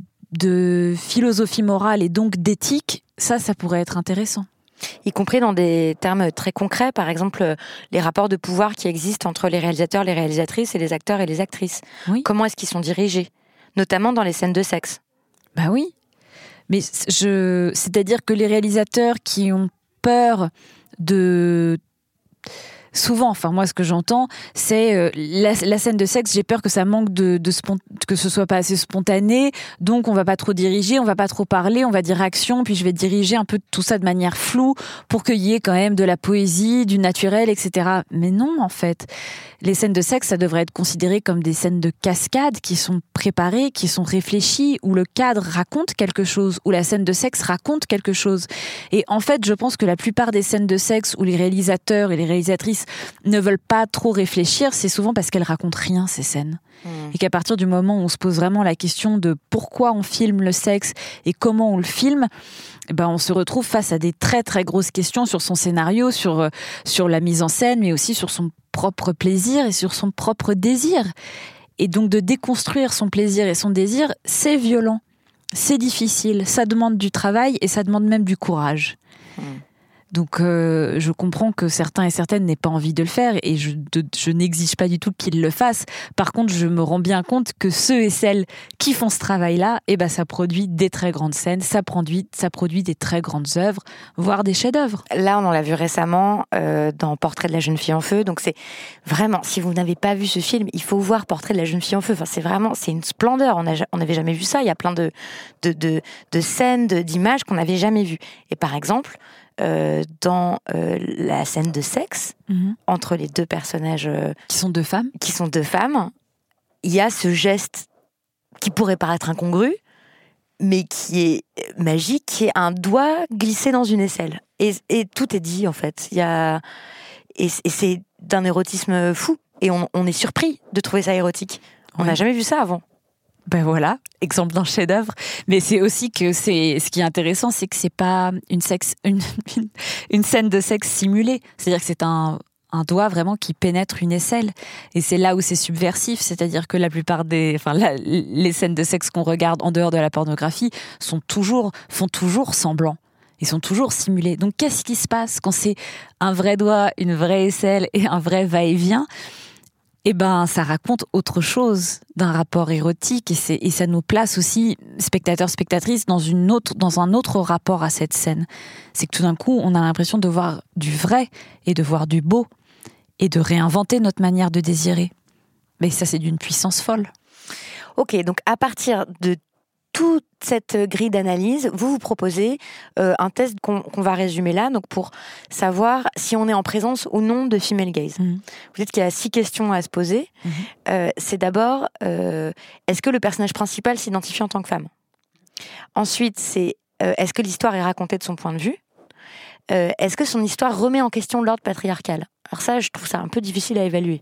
de philosophie morale et donc d'éthique. Ça, ça pourrait être intéressant. Y compris dans des termes très concrets, par exemple les rapports de pouvoir qui existent entre les réalisateurs, les réalisatrices et les acteurs et les actrices. Oui. Comment est-ce qu'ils sont dirigés, notamment dans les scènes de sexe? Bah oui, mais je, c'est-à-dire que les réalisateurs qui ont peur de... Souvent, enfin moi ce que j'entends, c'est euh, la, la scène de sexe, j'ai peur que ça manque de, de spont- que ce soit pas assez spontané, donc on va pas trop diriger, on va pas trop parler, on va dire action, puis je vais diriger un peu tout ça de manière floue pour qu'il y ait quand même de la poésie, du naturel, et cetera. Mais non, en fait, les scènes de sexe, ça devrait être considéré comme des scènes de cascade qui sont préparées, qui sont réfléchies, où le cadre raconte quelque chose, où la scène de sexe raconte quelque chose. Et en fait, je pense que la plupart des scènes de sexe où les réalisateurs et les réalisatrices ne veulent pas trop réfléchir, c'est souvent parce qu'elles racontent rien, ces scènes. Mmh. Et qu'à partir du moment où on se pose vraiment la question de pourquoi on filme le sexe et comment on le filme, ben on se retrouve face à des très très grosses questions sur son scénario, sur, sur la mise en scène, mais aussi sur son propre plaisir et sur son propre désir. Et donc de déconstruire son plaisir et son désir, c'est violent, c'est difficile, ça demande du travail et ça demande même du courage. Mmh. Donc euh, je comprends que certains et certaines n'aient pas envie de le faire et je, de, je n'exige pas du tout qu'ils le fassent. Par contre, je me rends bien compte que ceux et celles qui font ce travail-là, eh ben, ça produit des très grandes scènes, ça produit, ça produit des très grandes œuvres, voire des chefs-d'œuvre. Là, on en l'a vu récemment euh, dans Portrait de la jeune fille en feu. Donc c'est vraiment, si vous n'avez pas vu ce film, il faut voir Portrait de la jeune fille en feu. Enfin, c'est vraiment, c'est une splendeur. On a, on n'avait jamais vu ça. Il y a plein de, de, de, de scènes, de, d'images qu'on n'avait jamais vues. Et par exemple, Euh, dans euh, la scène de sexe mmh. entre les deux personnages euh, qui sont deux femmes, qui sont deux femmes, il y a ce geste qui pourrait paraître incongru, mais qui est magique, qui est un doigt glissé dans une aisselle. Et, et tout est dit en fait. Il y a et, et c'est d'un érotisme fou. Et on, on est surpris de trouver ça érotique. On n'a ouais. jamais vu ça avant. Ben voilà, exemple d'un chef-d'œuvre. Mais c'est aussi que c'est ce qui est intéressant, c'est que c'est pas une sexe, une, une, une scène de sexe simulée. C'est-à-dire que c'est un, un doigt vraiment qui pénètre une aisselle. Et c'est là où c'est subversif. C'est-à-dire que la plupart des, enfin, la, les scènes de sexe qu'on regarde en dehors de la pornographie sont toujours, font toujours semblant. Ils sont toujours simulés. Donc qu'est-ce qui se passe quand c'est un vrai doigt, une vraie aisselle et un vrai va-et-vient? Eh ben, ça raconte autre chose d'un rapport érotique et, c'est, et ça nous place aussi, spectateurs, spectatrices, dans, une autre, dans un autre rapport à cette scène. C'est que tout d'un coup, on a l'impression de voir du vrai et de voir du beau et de réinventer notre manière de désirer. Mais ça, c'est d'une puissance folle. Ok, donc à partir de toute cette grille d'analyse, vous vous proposez euh, un test qu'on, qu'on va résumer là, donc pour savoir si on est en présence ou non de female gaze. Mmh. Vous dites qu'il y a six questions à se poser. Mmh. Euh, c'est d'abord, euh, est-ce que le personnage principal s'identifie en tant que femme ? Ensuite, c'est, euh, est-ce que l'histoire est racontée de son point de vue ? euh, Est-ce que son histoire remet en question l'ordre patriarcal ? Alors ça, je trouve ça un peu difficile à évaluer.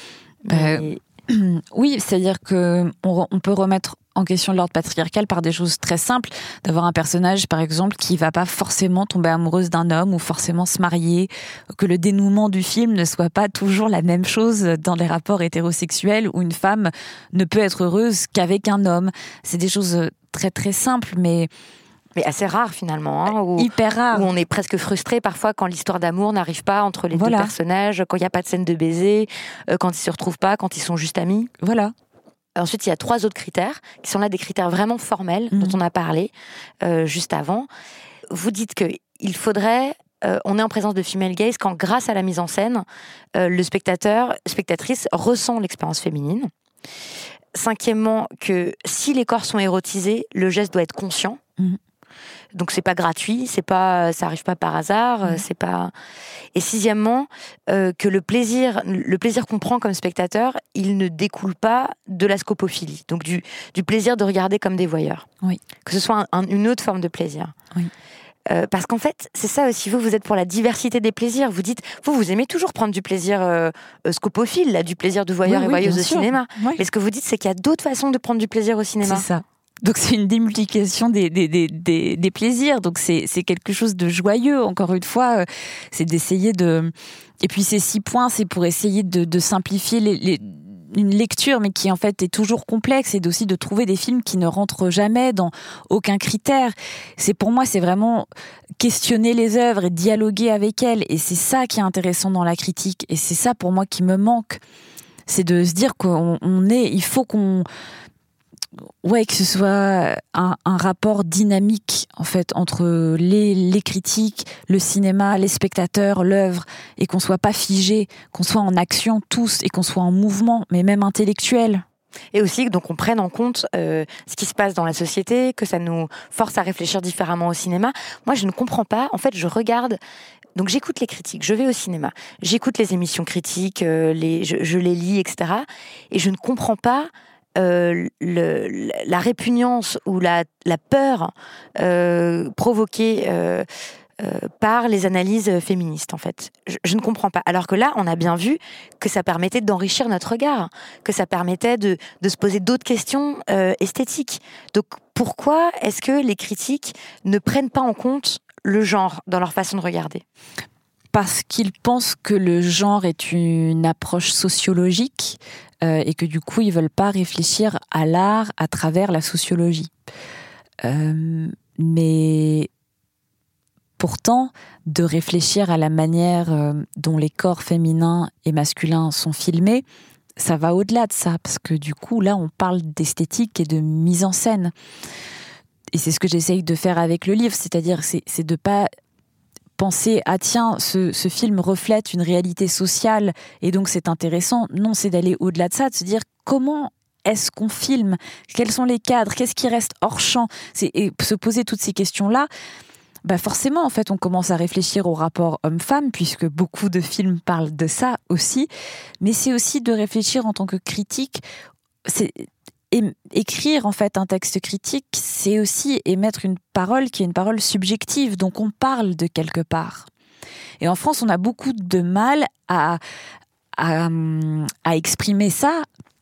Mais... Euh, oui, c'est-à-dire qu'on on peut remettre en question l'ordre patriarcal par des choses très simples, d'avoir un personnage par exemple qui va pas forcément tomber amoureuse d'un homme ou forcément se marier, que le dénouement du film ne soit pas toujours la même chose dans les rapports hétérosexuels où une femme ne peut être heureuse qu'avec un homme. C'est des choses très très simples mais Mais assez rare finalement, hein, où, hyper rare. Où on est presque frustré parfois quand l'histoire d'amour n'arrive pas entre les voilà. deux personnages, quand il n'y a pas de scène de baiser, euh, quand ils se retrouvent pas, quand ils sont juste amis. Voilà. Ensuite, il y a trois autres critères, qui sont là des critères vraiment formels, mmh. dont on a parlé euh, juste avant. Vous dites qu'il faudrait... Euh, on est en présence de female gaze quand, grâce à la mise en scène, euh, le spectateur, spectatrice ressent l'expérience féminine. Cinquièmement, que si les corps sont érotisés, le geste doit être conscient. Mmh. Donc c'est pas gratuit, c'est pas, ça arrive pas par hasard, mmh. c'est pas. Et sixièmement, euh, que le plaisir, le plaisir qu'on prend comme spectateur, il ne découle pas de la scopophilie, donc du du plaisir de regarder comme des voyeurs. Oui. Que ce soit un, un, une autre forme de plaisir. Oui. Euh, parce qu'en fait, c'est ça aussi. Vous, vous êtes pour la diversité des plaisirs. Vous dites, vous, vous aimez toujours prendre du plaisir euh, scopophile, là, du plaisir de voyeur oui, et oui, voyeuse au sûr. cinéma. Oui. Mais ce que vous dites, c'est qu'il y a d'autres façons de prendre du plaisir au cinéma. C'est ça. Donc c'est une démultiplication des, des, des, des, des plaisirs, donc c'est, c'est quelque chose de joyeux, encore une fois, c'est d'essayer de... Et puis ces six points, c'est pour essayer de, de simplifier les, les, une lecture, mais qui en fait est toujours complexe, et aussi de trouver des films qui ne rentrent jamais dans aucun critère. C'est, pour moi, c'est vraiment questionner les œuvres et dialoguer avec elles, et c'est ça qui est intéressant dans la critique, et c'est ça pour moi qui me manque, c'est de se dire qu'on on est, il faut qu'on... Ouais, que ce soit un, un rapport dynamique en fait entre les, les critiques, le cinéma, les spectateurs, l'œuvre, et qu'on soit pas figé, qu'on soit en action tous et qu'on soit en mouvement, mais même intellectuel. Et aussi donc on prenne en compte euh, ce qui se passe dans la société, que ça nous force à réfléchir différemment au cinéma. Moi, je ne comprends pas. En fait, je regarde. Donc j'écoute les critiques, je vais au cinéma, j'écoute les émissions critiques, euh, les, je, je les lis, et cetera. Et je ne comprends pas. Euh, le, la répugnance ou la, la peur euh, provoquée euh, euh, par les analyses féministes, en fait. Je, je ne comprends pas. Alors que là, on a bien vu que ça permettait d'enrichir notre regard, que ça permettait de, de se poser d'autres questions euh, esthétiques. Donc pourquoi est-ce que les critiques ne prennent pas en compte le genre dans leur façon de regarder ? Parce qu'ils pensent que le genre est une approche sociologique euh, et que du coup, ils veulent pas réfléchir à l'art à travers la sociologie. Euh, mais pourtant, de réfléchir à la manière euh, dont les corps féminins et masculins sont filmés, ça va au-delà de ça, parce que du coup, là, on parle d'esthétique et de mise en scène. Et c'est ce que j'essaye de faire avec le livre, c'est-à-dire c'est, c'est de pas penser ah tiens ce, ce film reflète une réalité sociale et donc c'est intéressant. Non, c'est d'aller au-delà de ça, de se dire comment est-ce qu'on filme, quels sont les cadres, qu'est-ce qui reste hors champ, c'est, et se poser toutes ces questions-là. Bah forcément, en fait, on commence à réfléchir au rapport homme-femme, puisque beaucoup de films parlent de ça aussi. Mais c'est aussi de réfléchir en tant que critique. C'est écrire en fait un texte critique, c'est aussi émettre une parole qui est une parole subjective, donc on parle de quelque part. Et en France, on a beaucoup de mal à, à, à exprimer ça,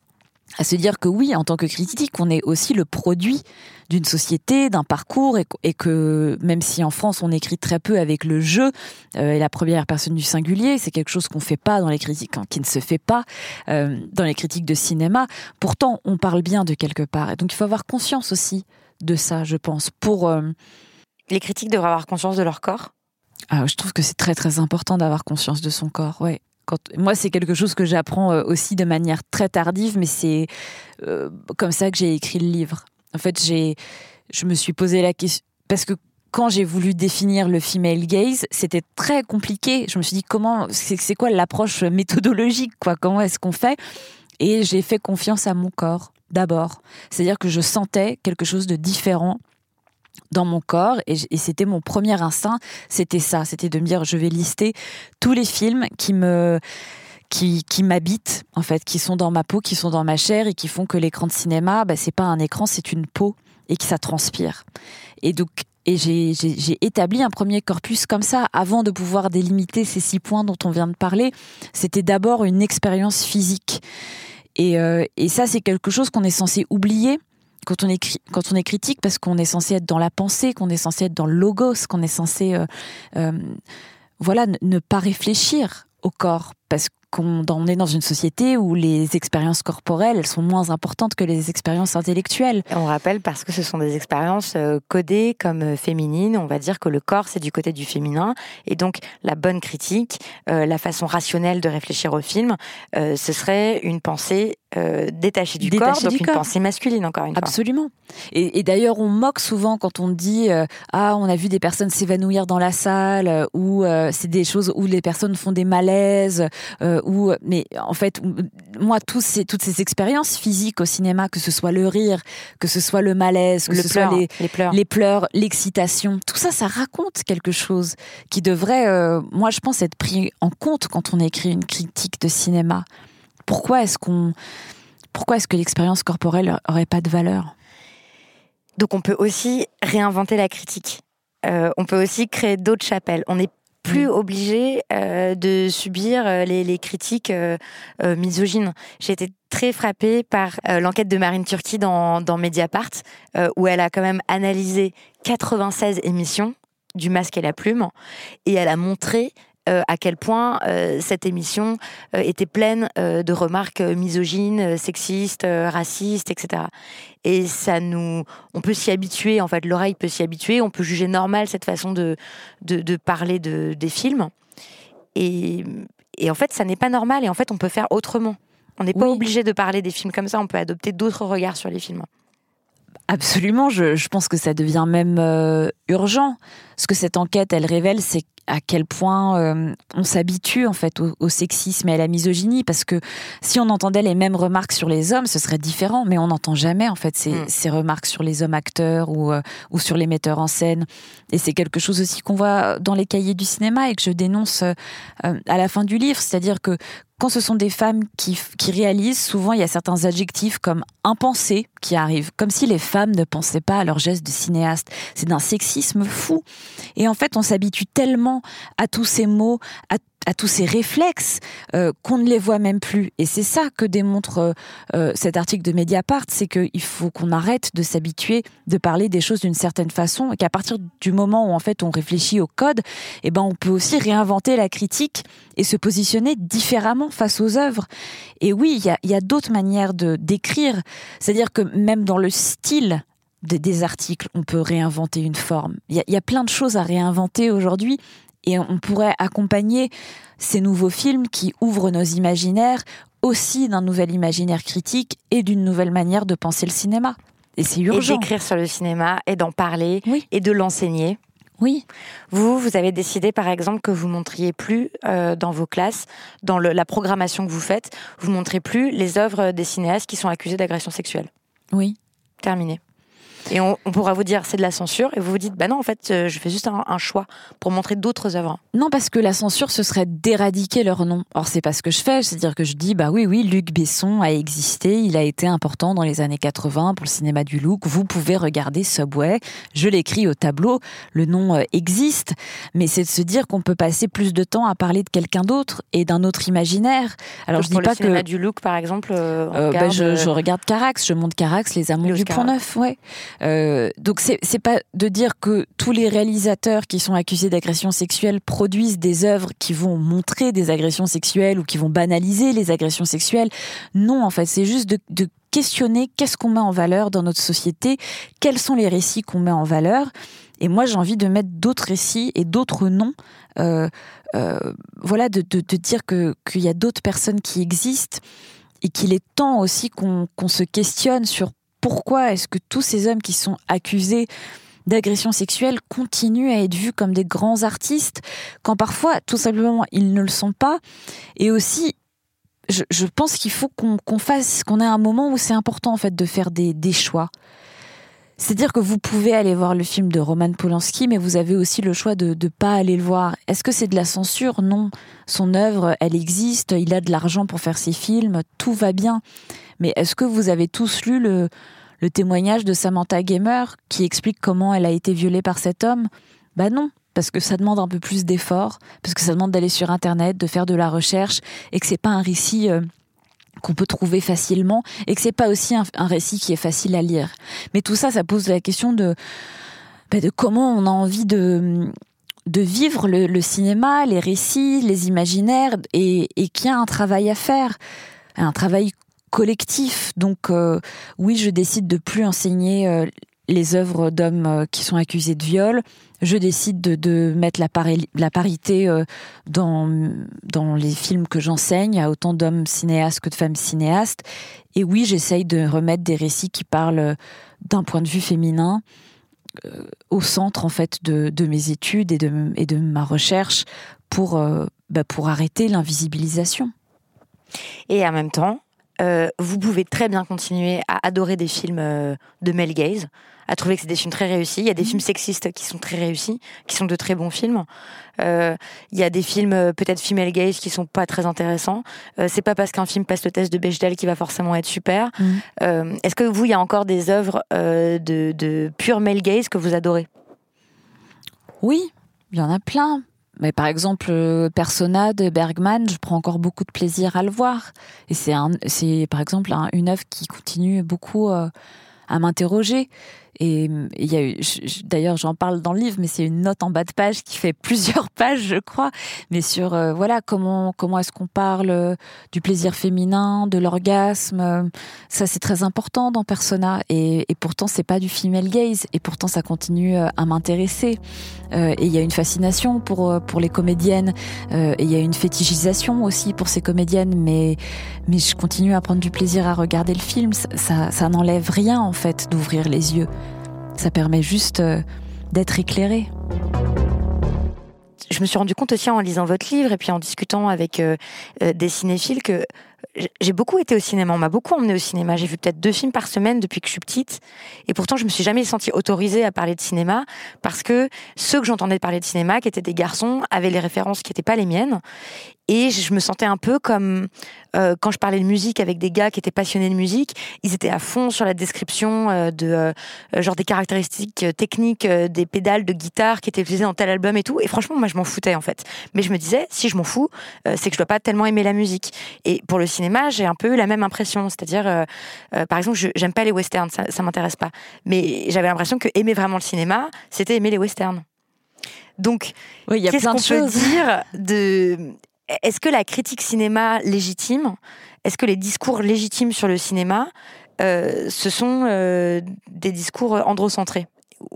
à se dire que oui, en tant que critique, on est aussi le produit d'une société, d'un parcours, et, et que même si en France on écrit très peu avec le je euh, et la première personne du singulier, c'est quelque chose qu'on fait pas dans les critiques, hein, qui ne se fait pas euh, dans les critiques de cinéma. Pourtant, on parle bien de quelque part, et donc il faut avoir conscience aussi de ça, je pense. Pour euh... les critiques devraient avoir conscience de leur corps. Ah, je trouve que c'est très très important d'avoir conscience de son corps, ouais. Quand, moi, c'est quelque chose que j'apprends aussi de manière très tardive, mais c'est euh, comme ça que j'ai écrit le livre. En fait, j'ai, je me suis posé la question, parce que quand j'ai voulu définir le female gaze, c'était très compliqué. Je me suis dit, comment, c'est, c'est quoi l'approche méthodologique, quoi, comment est-ce qu'on fait ? Et j'ai fait confiance à mon corps, d'abord. C'est-à-dire que je sentais quelque chose de différent dans mon corps, et, et c'était mon premier instinct, c'était ça, c'était de me dire je vais lister tous les films qui me qui qui m'habitent en fait, qui sont dans ma peau, qui sont dans ma chair et qui font que l'écran de cinéma, bah, c'est pas un écran, c'est une peau et que ça transpire. Et donc et j'ai, j'ai j'ai établi un premier corpus comme ça avant de pouvoir délimiter ces six points dont on vient de parler. C'était d'abord une expérience physique, et euh, et ça c'est quelque chose qu'on est censé oublier quand on est, quand on est critique, parce qu'on est censé être dans la pensée, qu'on est censé être dans le logos, qu'on est censé euh, euh, voilà, ne, ne pas réfléchir au corps, parce qu'on on est dans une société où les expériences corporelles, elles sont moins importantes que les expériences intellectuelles. Et on rappelle, parce que ce sont des expériences codées comme féminines, on va dire que le corps, c'est du côté du féminin, et donc la bonne critique, euh, la façon rationnelle de réfléchir au film, euh, ce serait une pensée euh, détachée du Détachée corps, donc du une corps. pensée masculine, encore une Absolument. Et, et d'ailleurs, on moque souvent quand on dit euh, ah, on a vu des personnes s'évanouir dans la salle, euh, ou euh, c'est des choses où les personnes font des malaises, euh, ou mais en fait, moi, tous ces, toutes ces expériences physiques au cinéma, que ce soit le rire, que ce soit le malaise, que Le ce pleur, soit les, les pleurs, les pleurs, l'excitation, tout ça, ça raconte quelque chose qui devrait, euh, moi, je pense, être pris en compte quand on écrit une critique de cinéma. Pourquoi est-ce qu'on Pourquoi est-ce que l'expérience corporelle aurait pas de valeur ? Donc on peut aussi réinventer la critique. Euh, on peut aussi créer d'autres chapelles. On n'est plus mmh. obligé euh, de subir euh, les, les critiques euh, euh, misogynes. J'ai été très frappée par euh, l'enquête de Marine Turki dans, dans Mediapart, euh, où elle a quand même analysé quatre-vingt-seize émissions du Masque et la Plume, et elle a montré Euh, à quel point euh, cette émission euh, était pleine euh, de remarques misogynes, euh, sexistes, euh, racistes, et cetera. Et ça nous, on peut s'y habituer. En fait, l'oreille peut s'y habituer. On peut juger normal cette façon de de, de parler de des films. Et et en fait, ça n'est pas normal. Et en fait, on peut faire autrement. On n'est pas oui. obligé de parler des films comme ça. On peut adopter d'autres regards sur les films. Absolument. Je, je pense que ça devient même euh, urgent. Ce que cette enquête, elle révèle, c'est à quel point euh, on s'habitue en fait au, au sexisme et à la misogynie, parce que si on entendait les mêmes remarques sur les hommes, ce serait différent, mais on n'entend jamais en fait ces, mmh. ces remarques sur les hommes acteurs ou, euh, ou sur les metteurs en scène. Et c'est quelque chose aussi qu'on voit dans les cahiers du cinéma et que je dénonce euh, à la fin du livre, c'est-à-dire que quand ce sont des femmes qui, qui réalisent, souvent il y a certains adjectifs comme impensés qui arrivent, comme si les femmes ne pensaient pas à leurs gestes de cinéaste. C'est d'un sexisme fou. Et en fait, on s'habitue tellement à tous ces mots, à, à tous ces réflexes, euh, qu'on ne les voit même plus. Et c'est ça que démontre euh, cet article de Mediapart, c'est qu'il faut qu'on arrête de s'habituer de parler des choses d'une certaine façon, et qu'à partir du moment où en fait on réfléchit au code, eh ben on peut aussi réinventer la critique et se positionner différemment face aux œuvres. Et oui, il y a, y a d'autres manières de d'écrire, c'est-à-dire que même dans le style de, des articles, on peut réinventer une forme. Il y a, y a plein de choses à réinventer aujourd'hui. Et on pourrait accompagner ces nouveaux films qui ouvrent nos imaginaires aussi d'un nouvel imaginaire critique et d'une nouvelle manière de penser le cinéma. Et c'est urgent. Et d'écrire sur le cinéma, et d'en parler, oui. et de l'enseigner. Oui. Vous, vous avez décidé, par exemple, que vous montriez plus euh, dans vos classes, dans le, la programmation que vous faites, vous montrez plus les œuvres des cinéastes qui sont accusés d'agression sexuelle. Oui. Terminé. Et on, on pourra vous dire c'est de la censure, et vous vous dites bah non, en fait euh, je fais juste un, un choix pour montrer d'autres œuvres. Non, parce que la censure, ce serait d'éradiquer leur nom. Or c'est pas ce que je fais, c'est-à-dire que je dis bah oui oui Luc Besson a existé, il a été important dans les années quatre-vingts pour le cinéma du look. Vous pouvez regarder Subway, je l'écris au tableau, le nom euh, existe, mais c'est de se dire qu'on peut passer plus de temps à parler de quelqu'un d'autre et d'un autre imaginaire. Alors donc je dis pour pas le cinéma que du look par exemple. Euh, on euh, regarde, bah, je, je regarde Carax, je monte Carax, Les Amours du Pont-Neuf, ouais. Euh, donc c'est c'est pas de dire que tous les réalisateurs qui sont accusés d'agression sexuelle produisent des œuvres qui vont montrer des agressions sexuelles ou qui vont banaliser les agressions sexuelles. Non, en fait, c'est juste de, de questionner qu'est-ce qu'on met en valeur dans notre société, quels sont les récits qu'on met en valeur. Et moi, j'ai envie de mettre d'autres récits et d'autres noms. Euh, euh, voilà, de, de, de dire que qu'il y a d'autres personnes qui existent et qu'il est temps aussi qu'on, qu'on se questionne sur pourquoi est-ce que tous ces hommes qui sont accusés d'agression sexuelle continuent à être vus comme des grands artistes, quand parfois, tout simplement, ils ne le sont pas. Et aussi, je, je pense qu'il faut qu'on, qu'on fasse, qu'on ait un moment où c'est important en fait de faire des, des choix. C'est-à-dire que vous pouvez aller voir le film de Roman Polanski, mais vous avez aussi le choix de ne pas aller le voir. Est-ce que c'est de la censure ? Non. Son œuvre, elle existe, il a de l'argent pour faire ses films, tout va bien. Mais est-ce que vous avez tous lu le, le témoignage de Samantha Gamer qui explique comment elle a été violée par cet homme ? Bah non, parce que ça demande un peu plus d'efforts, parce que ça demande d'aller sur Internet, de faire de la recherche, et que c'est pas un récit euh, qu'on peut trouver facilement, et que c'est pas aussi un, un récit qui est facile à lire. Mais tout ça, ça pose la question de, bah de comment on a envie de, de vivre le, le cinéma, les récits, les imaginaires, et, et qu'il y a un travail à faire, un travail collectif. Donc euh, oui, je décide de plus enseigner euh, les œuvres d'hommes euh, qui sont accusés de viol. Je décide de, de mettre la, pari- la parité euh, dans, dans les films que j'enseigne. Il y a autant d'hommes cinéastes que de femmes cinéastes. Et oui, j'essaye de remettre des récits qui parlent d'un point de vue féminin euh, au centre en fait de, de mes études et de, et de ma recherche pour, euh, bah, pour arrêter l'invisibilisation. Et en même temps, euh, vous pouvez très bien continuer à adorer des films euh, de male gaze, à trouver que c'est des films très réussis. Il y a des mmh. films sexistes qui sont très réussis, qui sont de très bons films. Euh, il y a des films euh, peut-être female gaze qui sont pas très intéressants. Euh, c'est pas parce qu'un film passe le test de Bechdel qu'il va forcément être super. Mmh. Euh, est-ce que vous, il y a encore des œuvres euh, de, de pure male gaze que vous adorez ? Oui, il y en a plein. Mais par exemple, euh, Persona de Bergman, je prends encore beaucoup de plaisir à le voir. Et c'est, un, c'est par exemple un, une œuvre qui continue beaucoup euh, à m'interroger. Et il y a eu, je, d'ailleurs, j'en parle dans le livre, mais c'est une note en bas de page qui fait plusieurs pages, je crois. Mais sur euh, voilà comment comment est-ce qu'on parle euh, du plaisir féminin, de l'orgasme. Euh, ça, c'est très important dans Persona. Et, et pourtant, c'est pas du female gaze. Et pourtant, ça continue euh, à m'intéresser. Euh, et il y a une fascination pour pour les comédiennes. Euh, et il y a une fétichisation aussi pour ces comédiennes. Mais mais je continue à prendre du plaisir à regarder le film. Ça ça, ça n'enlève rien en fait d'ouvrir les yeux. Ça permet juste euh, d'être éclairé. Je me suis rendu compte aussi en lisant votre livre et puis en discutant avec euh, euh, des cinéphiles que j'ai beaucoup été au cinéma. On m'a beaucoup emmenée au cinéma. J'ai vu peut-être deux films par semaine depuis que je suis petite. Et pourtant, je me suis jamais sentie autorisée à parler de cinéma parce que ceux que j'entendais parler de cinéma, qui étaient des garçons, avaient les références qui n'étaient pas les miennes. Et je me sentais un peu comme euh, quand je parlais de musique avec des gars qui étaient passionnés de musique, ils étaient à fond sur la description euh, de euh, genre des caractéristiques techniques euh, des pédales de guitare qui étaient utilisées dans tel album et tout. Et franchement, moi, je m'en foutais en fait. Mais je me disais, si je m'en fous, euh, c'est que je dois pas tellement aimer la musique. Et pour le cinéma, j'ai un peu eu la même impression. C'est-à-dire, euh, euh, par exemple, je, j'aime pas les westerns, ça, ça m'intéresse pas. Mais j'avais l'impression que aimer vraiment le cinéma, c'était aimer les westerns. Donc, oui, y a qu'est-ce plein qu'on de peut choses. dire de... Est-ce que la critique cinéma légitime, est-ce que les discours légitimes sur le cinéma, euh, ce sont euh, des discours androcentrés, masculins ?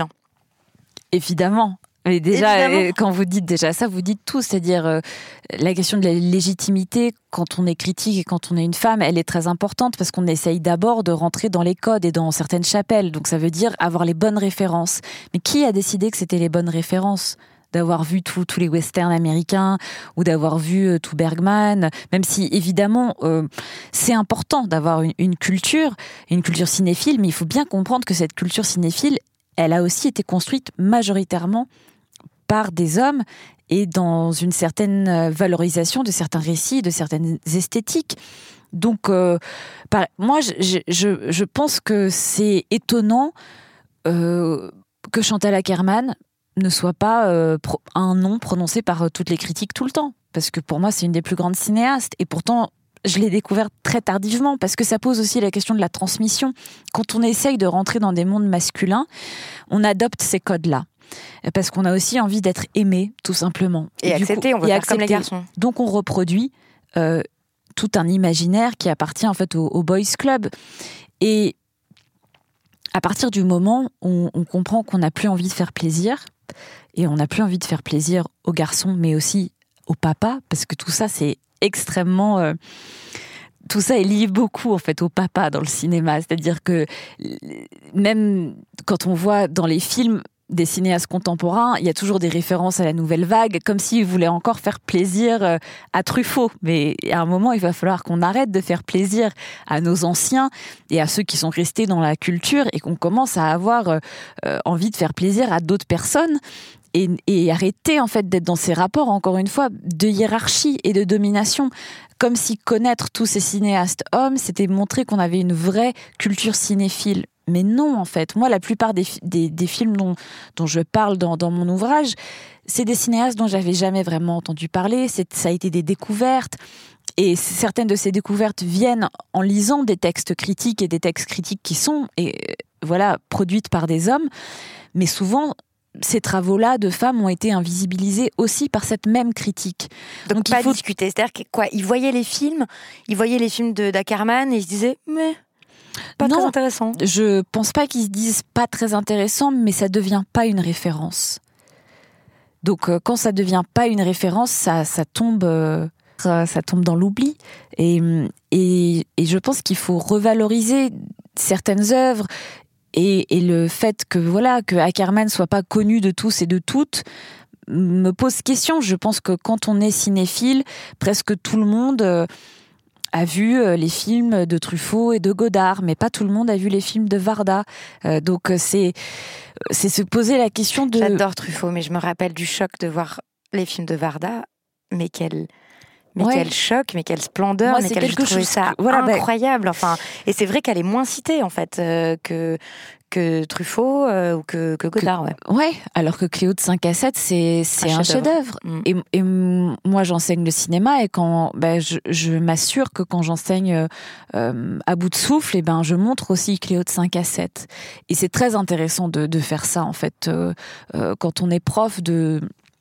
Évidemment. Mais déjà, Évidemment. euh, quand vous dites déjà ça, vous dites tout. C'est-à-dire, euh, la question de la légitimité, quand on est critique et quand on est une femme, elle est très importante parce qu'on essaye d'abord de rentrer dans les codes et dans certaines chapelles. Donc ça veut dire avoir les bonnes références. Mais qui a décidé que c'était les bonnes références ? D'avoir vu tous tous les westerns américains ou d'avoir vu euh, tout Bergman, même si évidemment euh, c'est important d'avoir une, une culture, une culture cinéphile, mais il faut bien comprendre que cette culture cinéphile, elle a aussi été construite majoritairement par des hommes et dans une certaine valorisation de certains récits, de certaines esthétiques. Donc, euh, par, moi, je, je, je pense que c'est étonnant euh, que Chantal Akerman ne soit pas euh, pro- un nom prononcé par euh, toutes les critiques tout le temps. Parce que pour moi, c'est une des plus grandes cinéastes. Et pourtant, je l'ai découverte très tardivement, parce que ça pose aussi la question de la transmission. Quand on essaye de rentrer dans des mondes masculins, on adopte ces codes-là. Parce qu'on a aussi envie d'être aimé, tout simplement. Et, et accepté, coup, on veut faire comme les garçons. Donc on reproduit euh, tout un imaginaire qui appartient en fait au, au boys club. Et à partir du moment où on comprend qu'on n'a plus envie de faire plaisir, et on n'a plus envie de faire plaisir aux garçons, mais aussi aux papas, parce que tout ça, c'est extrêmement... Euh, tout ça est lié beaucoup, en fait, au papa dans le cinéma. C'est-à-dire que même quand on voit dans les films des cinéastes contemporains, il y a toujours des références à la nouvelle vague, comme s'ils voulaient encore faire plaisir à Truffaut. Mais à un moment, il va falloir qu'on arrête de faire plaisir à nos anciens et à ceux qui sont restés dans la culture et qu'on commence à avoir euh, envie de faire plaisir à d'autres personnes. Et, et arrêter en fait d'être dans ces rapports, encore une fois, de hiérarchie et de domination. Comme si connaître tous ces cinéastes hommes, c'était montrer qu'on avait une vraie culture cinéphile. Mais non, en fait. Moi, la plupart des, des, des films dont, dont je parle dans, dans mon ouvrage, c'est des cinéastes dont j'avais jamais vraiment entendu parler. C'est, ça a été des découvertes. Et certaines de ces découvertes viennent en lisant des textes critiques et des textes critiques qui sont, et, voilà, produites par des hommes. Mais souvent... ces travaux-là de femmes ont été invisibilisés aussi par cette même critique. Donc, Donc pas il faut discuter. C'est-à-dire que quoi, ils voyaient les films, ils voyaient les films de d'Ackerman et ils se disaient mais Pas non, très intéressant. Je pense pas qu'ils se disent pas très intéressant, mais ça devient pas une référence. Donc euh, quand ça devient pas une référence, ça, ça tombe, euh, ça, ça tombe dans l'oubli. Et, et, et je pense qu'il faut revaloriser certaines œuvres. Et, et le fait que voilà que Akerman soit pas connu de tous et de toutes me pose question. Je pense que quand on est cinéphile, presque tout le monde euh, a vu euh, les films de Truffaut et de Godard, mais pas tout le monde a vu les films de Varda. Euh, donc c'est c'est se poser la question de. J'adore Truffaut, mais je me rappelle du choc de voir les films de Varda. Mais quel Mais Ouais. quel choc, mais quelle splendeur, Moi, mais c'est quelle, quelque je trouvais chose ça que- voilà, bah- incroyable. Enfin, et c'est vrai qu'elle est moins citée en fait euh, que que Truffaut euh, ou que, que Godard. Ouais. Ouais, alors que Cléo de cinq à sept, c'est, c'est Un un chef-d'œuvre. chef-d'œuvre. Mm. Et, et m- moi, j'enseigne le cinéma et quand ben, je, je m'assure que quand j'enseigne euh, euh, à bout de souffle, et ben, je montre aussi Cléo de cinq à sept. Et c'est très intéressant de, de faire ça, en fait, euh, euh, quand on est prof, de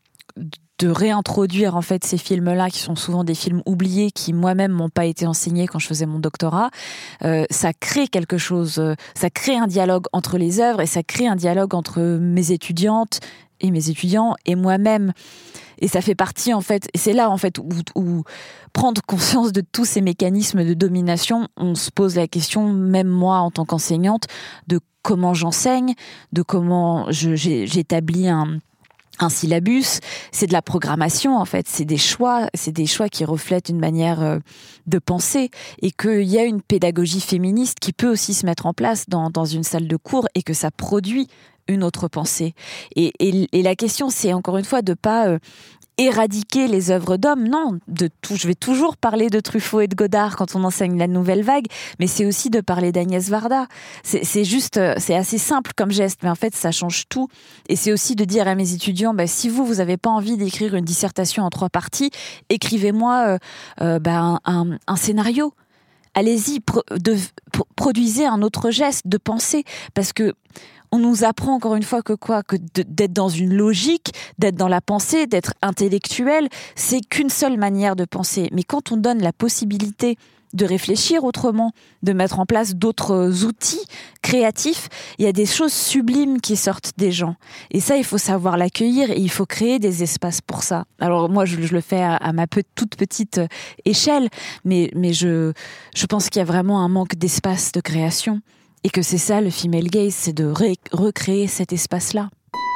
de réintroduire en fait ces films-là qui sont souvent des films oubliés qui moi-même m'ont pas été enseignés quand je faisais mon doctorat. Euh, ça crée quelque chose, euh, ça crée un dialogue entre les œuvres et ça crée un dialogue entre mes étudiantes et mes étudiants et moi-même. Et ça fait partie en fait, et c'est là en fait où, où prendre conscience de tous ces mécanismes de domination, on se pose la question, même moi en tant qu'enseignante, de comment j'enseigne, de comment je, j'ai, j'établis un un syllabus, c'est de la programmation en fait, c'est des choix, c'est des choix qui reflètent une manière euh, de penser et qu'il y a une pédagogie féministe qui peut aussi se mettre en place dans, dans une salle de cours et que ça produit une autre pensée. Et, et, et la question, c'est encore une fois de pas euh, éradiquer les œuvres d'hommes, non, de tout. Je vais toujours parler de Truffaut et de Godard quand on enseigne la nouvelle vague, mais c'est aussi de parler d'Agnès Varda. C'est, c'est juste, c'est assez simple comme geste, mais en fait, ça change tout. Et c'est aussi de dire à mes étudiants, bah, si vous, vous avez pas envie d'écrire une dissertation en trois parties, écrivez-moi euh, euh, bah, un, un, un scénario. Allez-y, pro- de, pro- produisez un autre geste de pensée, parce que on nous apprend encore une fois que quoi, que de, d'être dans une logique, d'être dans la pensée, d'être intellectuel, c'est qu'une seule manière de penser. Mais quand on donne la possibilité de réfléchir autrement, de mettre en place d'autres outils créatifs, il y a des choses sublimes qui sortent des gens. Et ça, il faut savoir l'accueillir et il faut créer des espaces pour ça. Alors moi, je, je le fais à, à ma pe- toute petite échelle, mais, mais je, je pense qu'il y a vraiment un manque d'espace de création. Et que c'est ça, le female gaze, c'est de ré- recréer cet espace-là.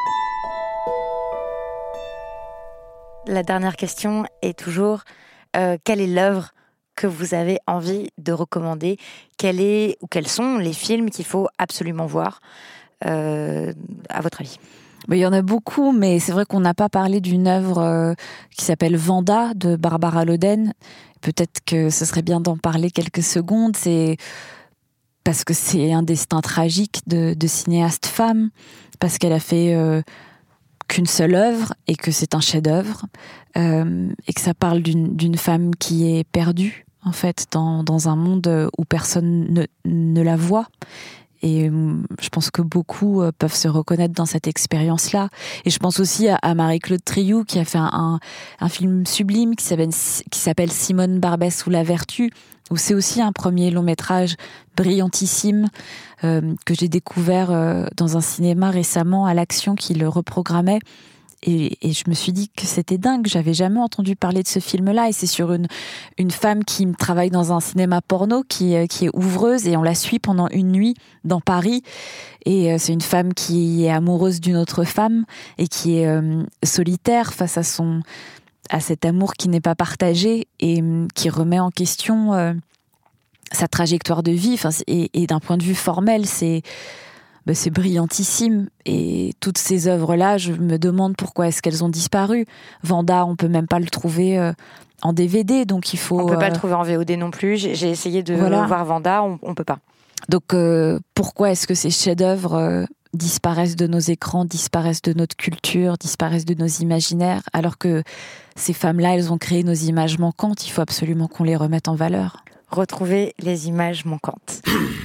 La dernière question est toujours euh, quelle est l'œuvre que vous avez envie de recommander? Quel est ou quels sont les films qu'il faut absolument voir, euh, à votre avis? Il y en a beaucoup, mais c'est vrai qu'on n'a pas parlé d'une œuvre euh, qui s'appelle Vanda de Barbara Loden. Peut-être que ce serait bien d'en parler quelques secondes. C'est parce que c'est un destin tragique de, de cinéaste femme, parce qu'elle a fait euh, qu'une seule œuvre et que c'est un chef-d'œuvre, euh, et que ça parle d'une, d'une femme qui est perdue, en fait, dans, dans un monde où personne ne, ne la voit. Et je pense que beaucoup peuvent se reconnaître dans cette expérience-là. Et je pense aussi à, à Marie-Claude Triou, qui a fait un, un, un film sublime qui s'appelle, qui s'appelle Simone Barbès ou La Vertu, où c'est aussi un premier long métrage brillantissime euh, que j'ai découvert euh, dans un cinéma récemment à l'Action qui le reprogrammait. Et, et je me suis dit que c'était dingue, j'avais jamais entendu parler de ce film-là, et c'est sur une, une femme qui travaille dans un cinéma porno, qui, qui est ouvreuse, et on la suit pendant une nuit dans Paris, et c'est une femme qui est amoureuse d'une autre femme, et qui est euh, solitaire face à, son, à cet amour qui n'est pas partagé, et qui remet en question euh, sa trajectoire de vie, enfin, et, et d'un point de vue formel, c'est... Ben c'est brillantissime, et toutes ces œuvres-là, je me demande pourquoi est-ce qu'elles ont disparu. Vanda, on peut même pas le trouver euh, en D V D, donc il faut... On peut pas euh, le trouver en V O D non plus, j'ai, j'ai essayé de Voilà. voir Vanda, on, on peut pas. Donc euh, pourquoi est-ce que ces chefs-d'œuvre euh, disparaissent de nos écrans, disparaissent de notre culture, disparaissent de nos imaginaires, alors que ces femmes-là, elles ont créé nos images manquantes, il faut absolument qu'on les remette en valeur. Retrouver les images manquantes.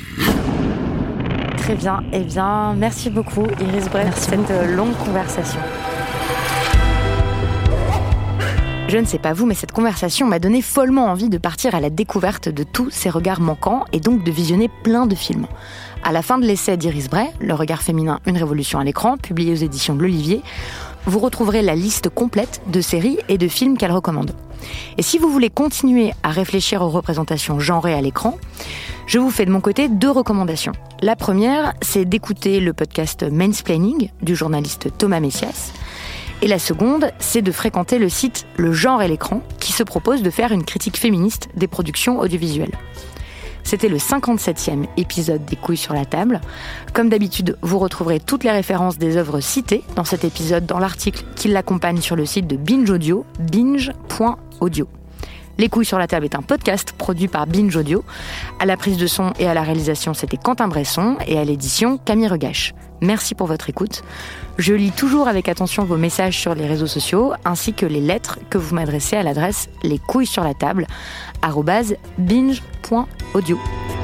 Très bien. Eh bien, merci beaucoup, Iris Brett, pour cette beaucoup. longue conversation. Je ne sais pas vous, mais cette conversation m'a donné follement envie de partir à la découverte de tous ces regards manquants et donc de visionner plein de films. À la fin de l'essai d'Iris Bray, Le regard féminin, une révolution à l'écran, publié aux éditions de l'Olivier, vous retrouverez la liste complète de séries et de films qu'elle recommande. Et si vous voulez continuer à réfléchir aux représentations genrées à l'écran, je vous fais de mon côté deux recommandations. La première, c'est d'écouter le podcast Mansplaining du journaliste Thomas Messias. Et la seconde, c'est de fréquenter le site Le genre et l'écran, qui se propose de faire une critique féministe des productions audiovisuelles. C'était le cinquante-septième épisode des Couilles sur la table. Comme d'habitude, vous retrouverez toutes les références des œuvres citées dans cet épisode dans l'article qui l'accompagne sur le site de Binge Audio, binge point audio. Les Couilles sur la table est un podcast produit par Binge Audio. À la prise de son et à la réalisation, c'était Quentin Bresson et à l'édition, Camille Regache. Merci pour votre écoute. Je lis toujours avec attention vos messages sur les réseaux sociaux ainsi que les lettres que vous m'adressez à l'adresse lescouillessurlatable arobase binge point audio.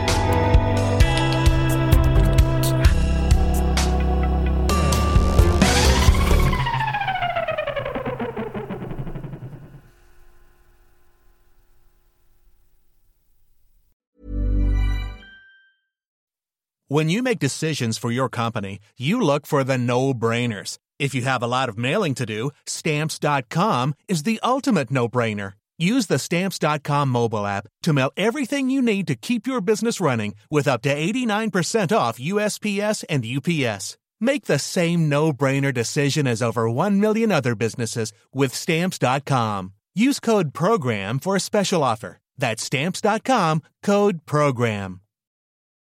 When you make decisions for your company, you look for the no-brainers. If you have a lot of mailing to do, Stamps dot com is the ultimate no-brainer. Use the Stamps dot com mobile app to mail everything you need to keep your business running with up to eighty-nine percent off U S P S and U P S. Make the same no-brainer decision as over one million other businesses with Stamps dot com. Use code PROGRAM for a special offer. That's Stamps dot com, code PROGRAM.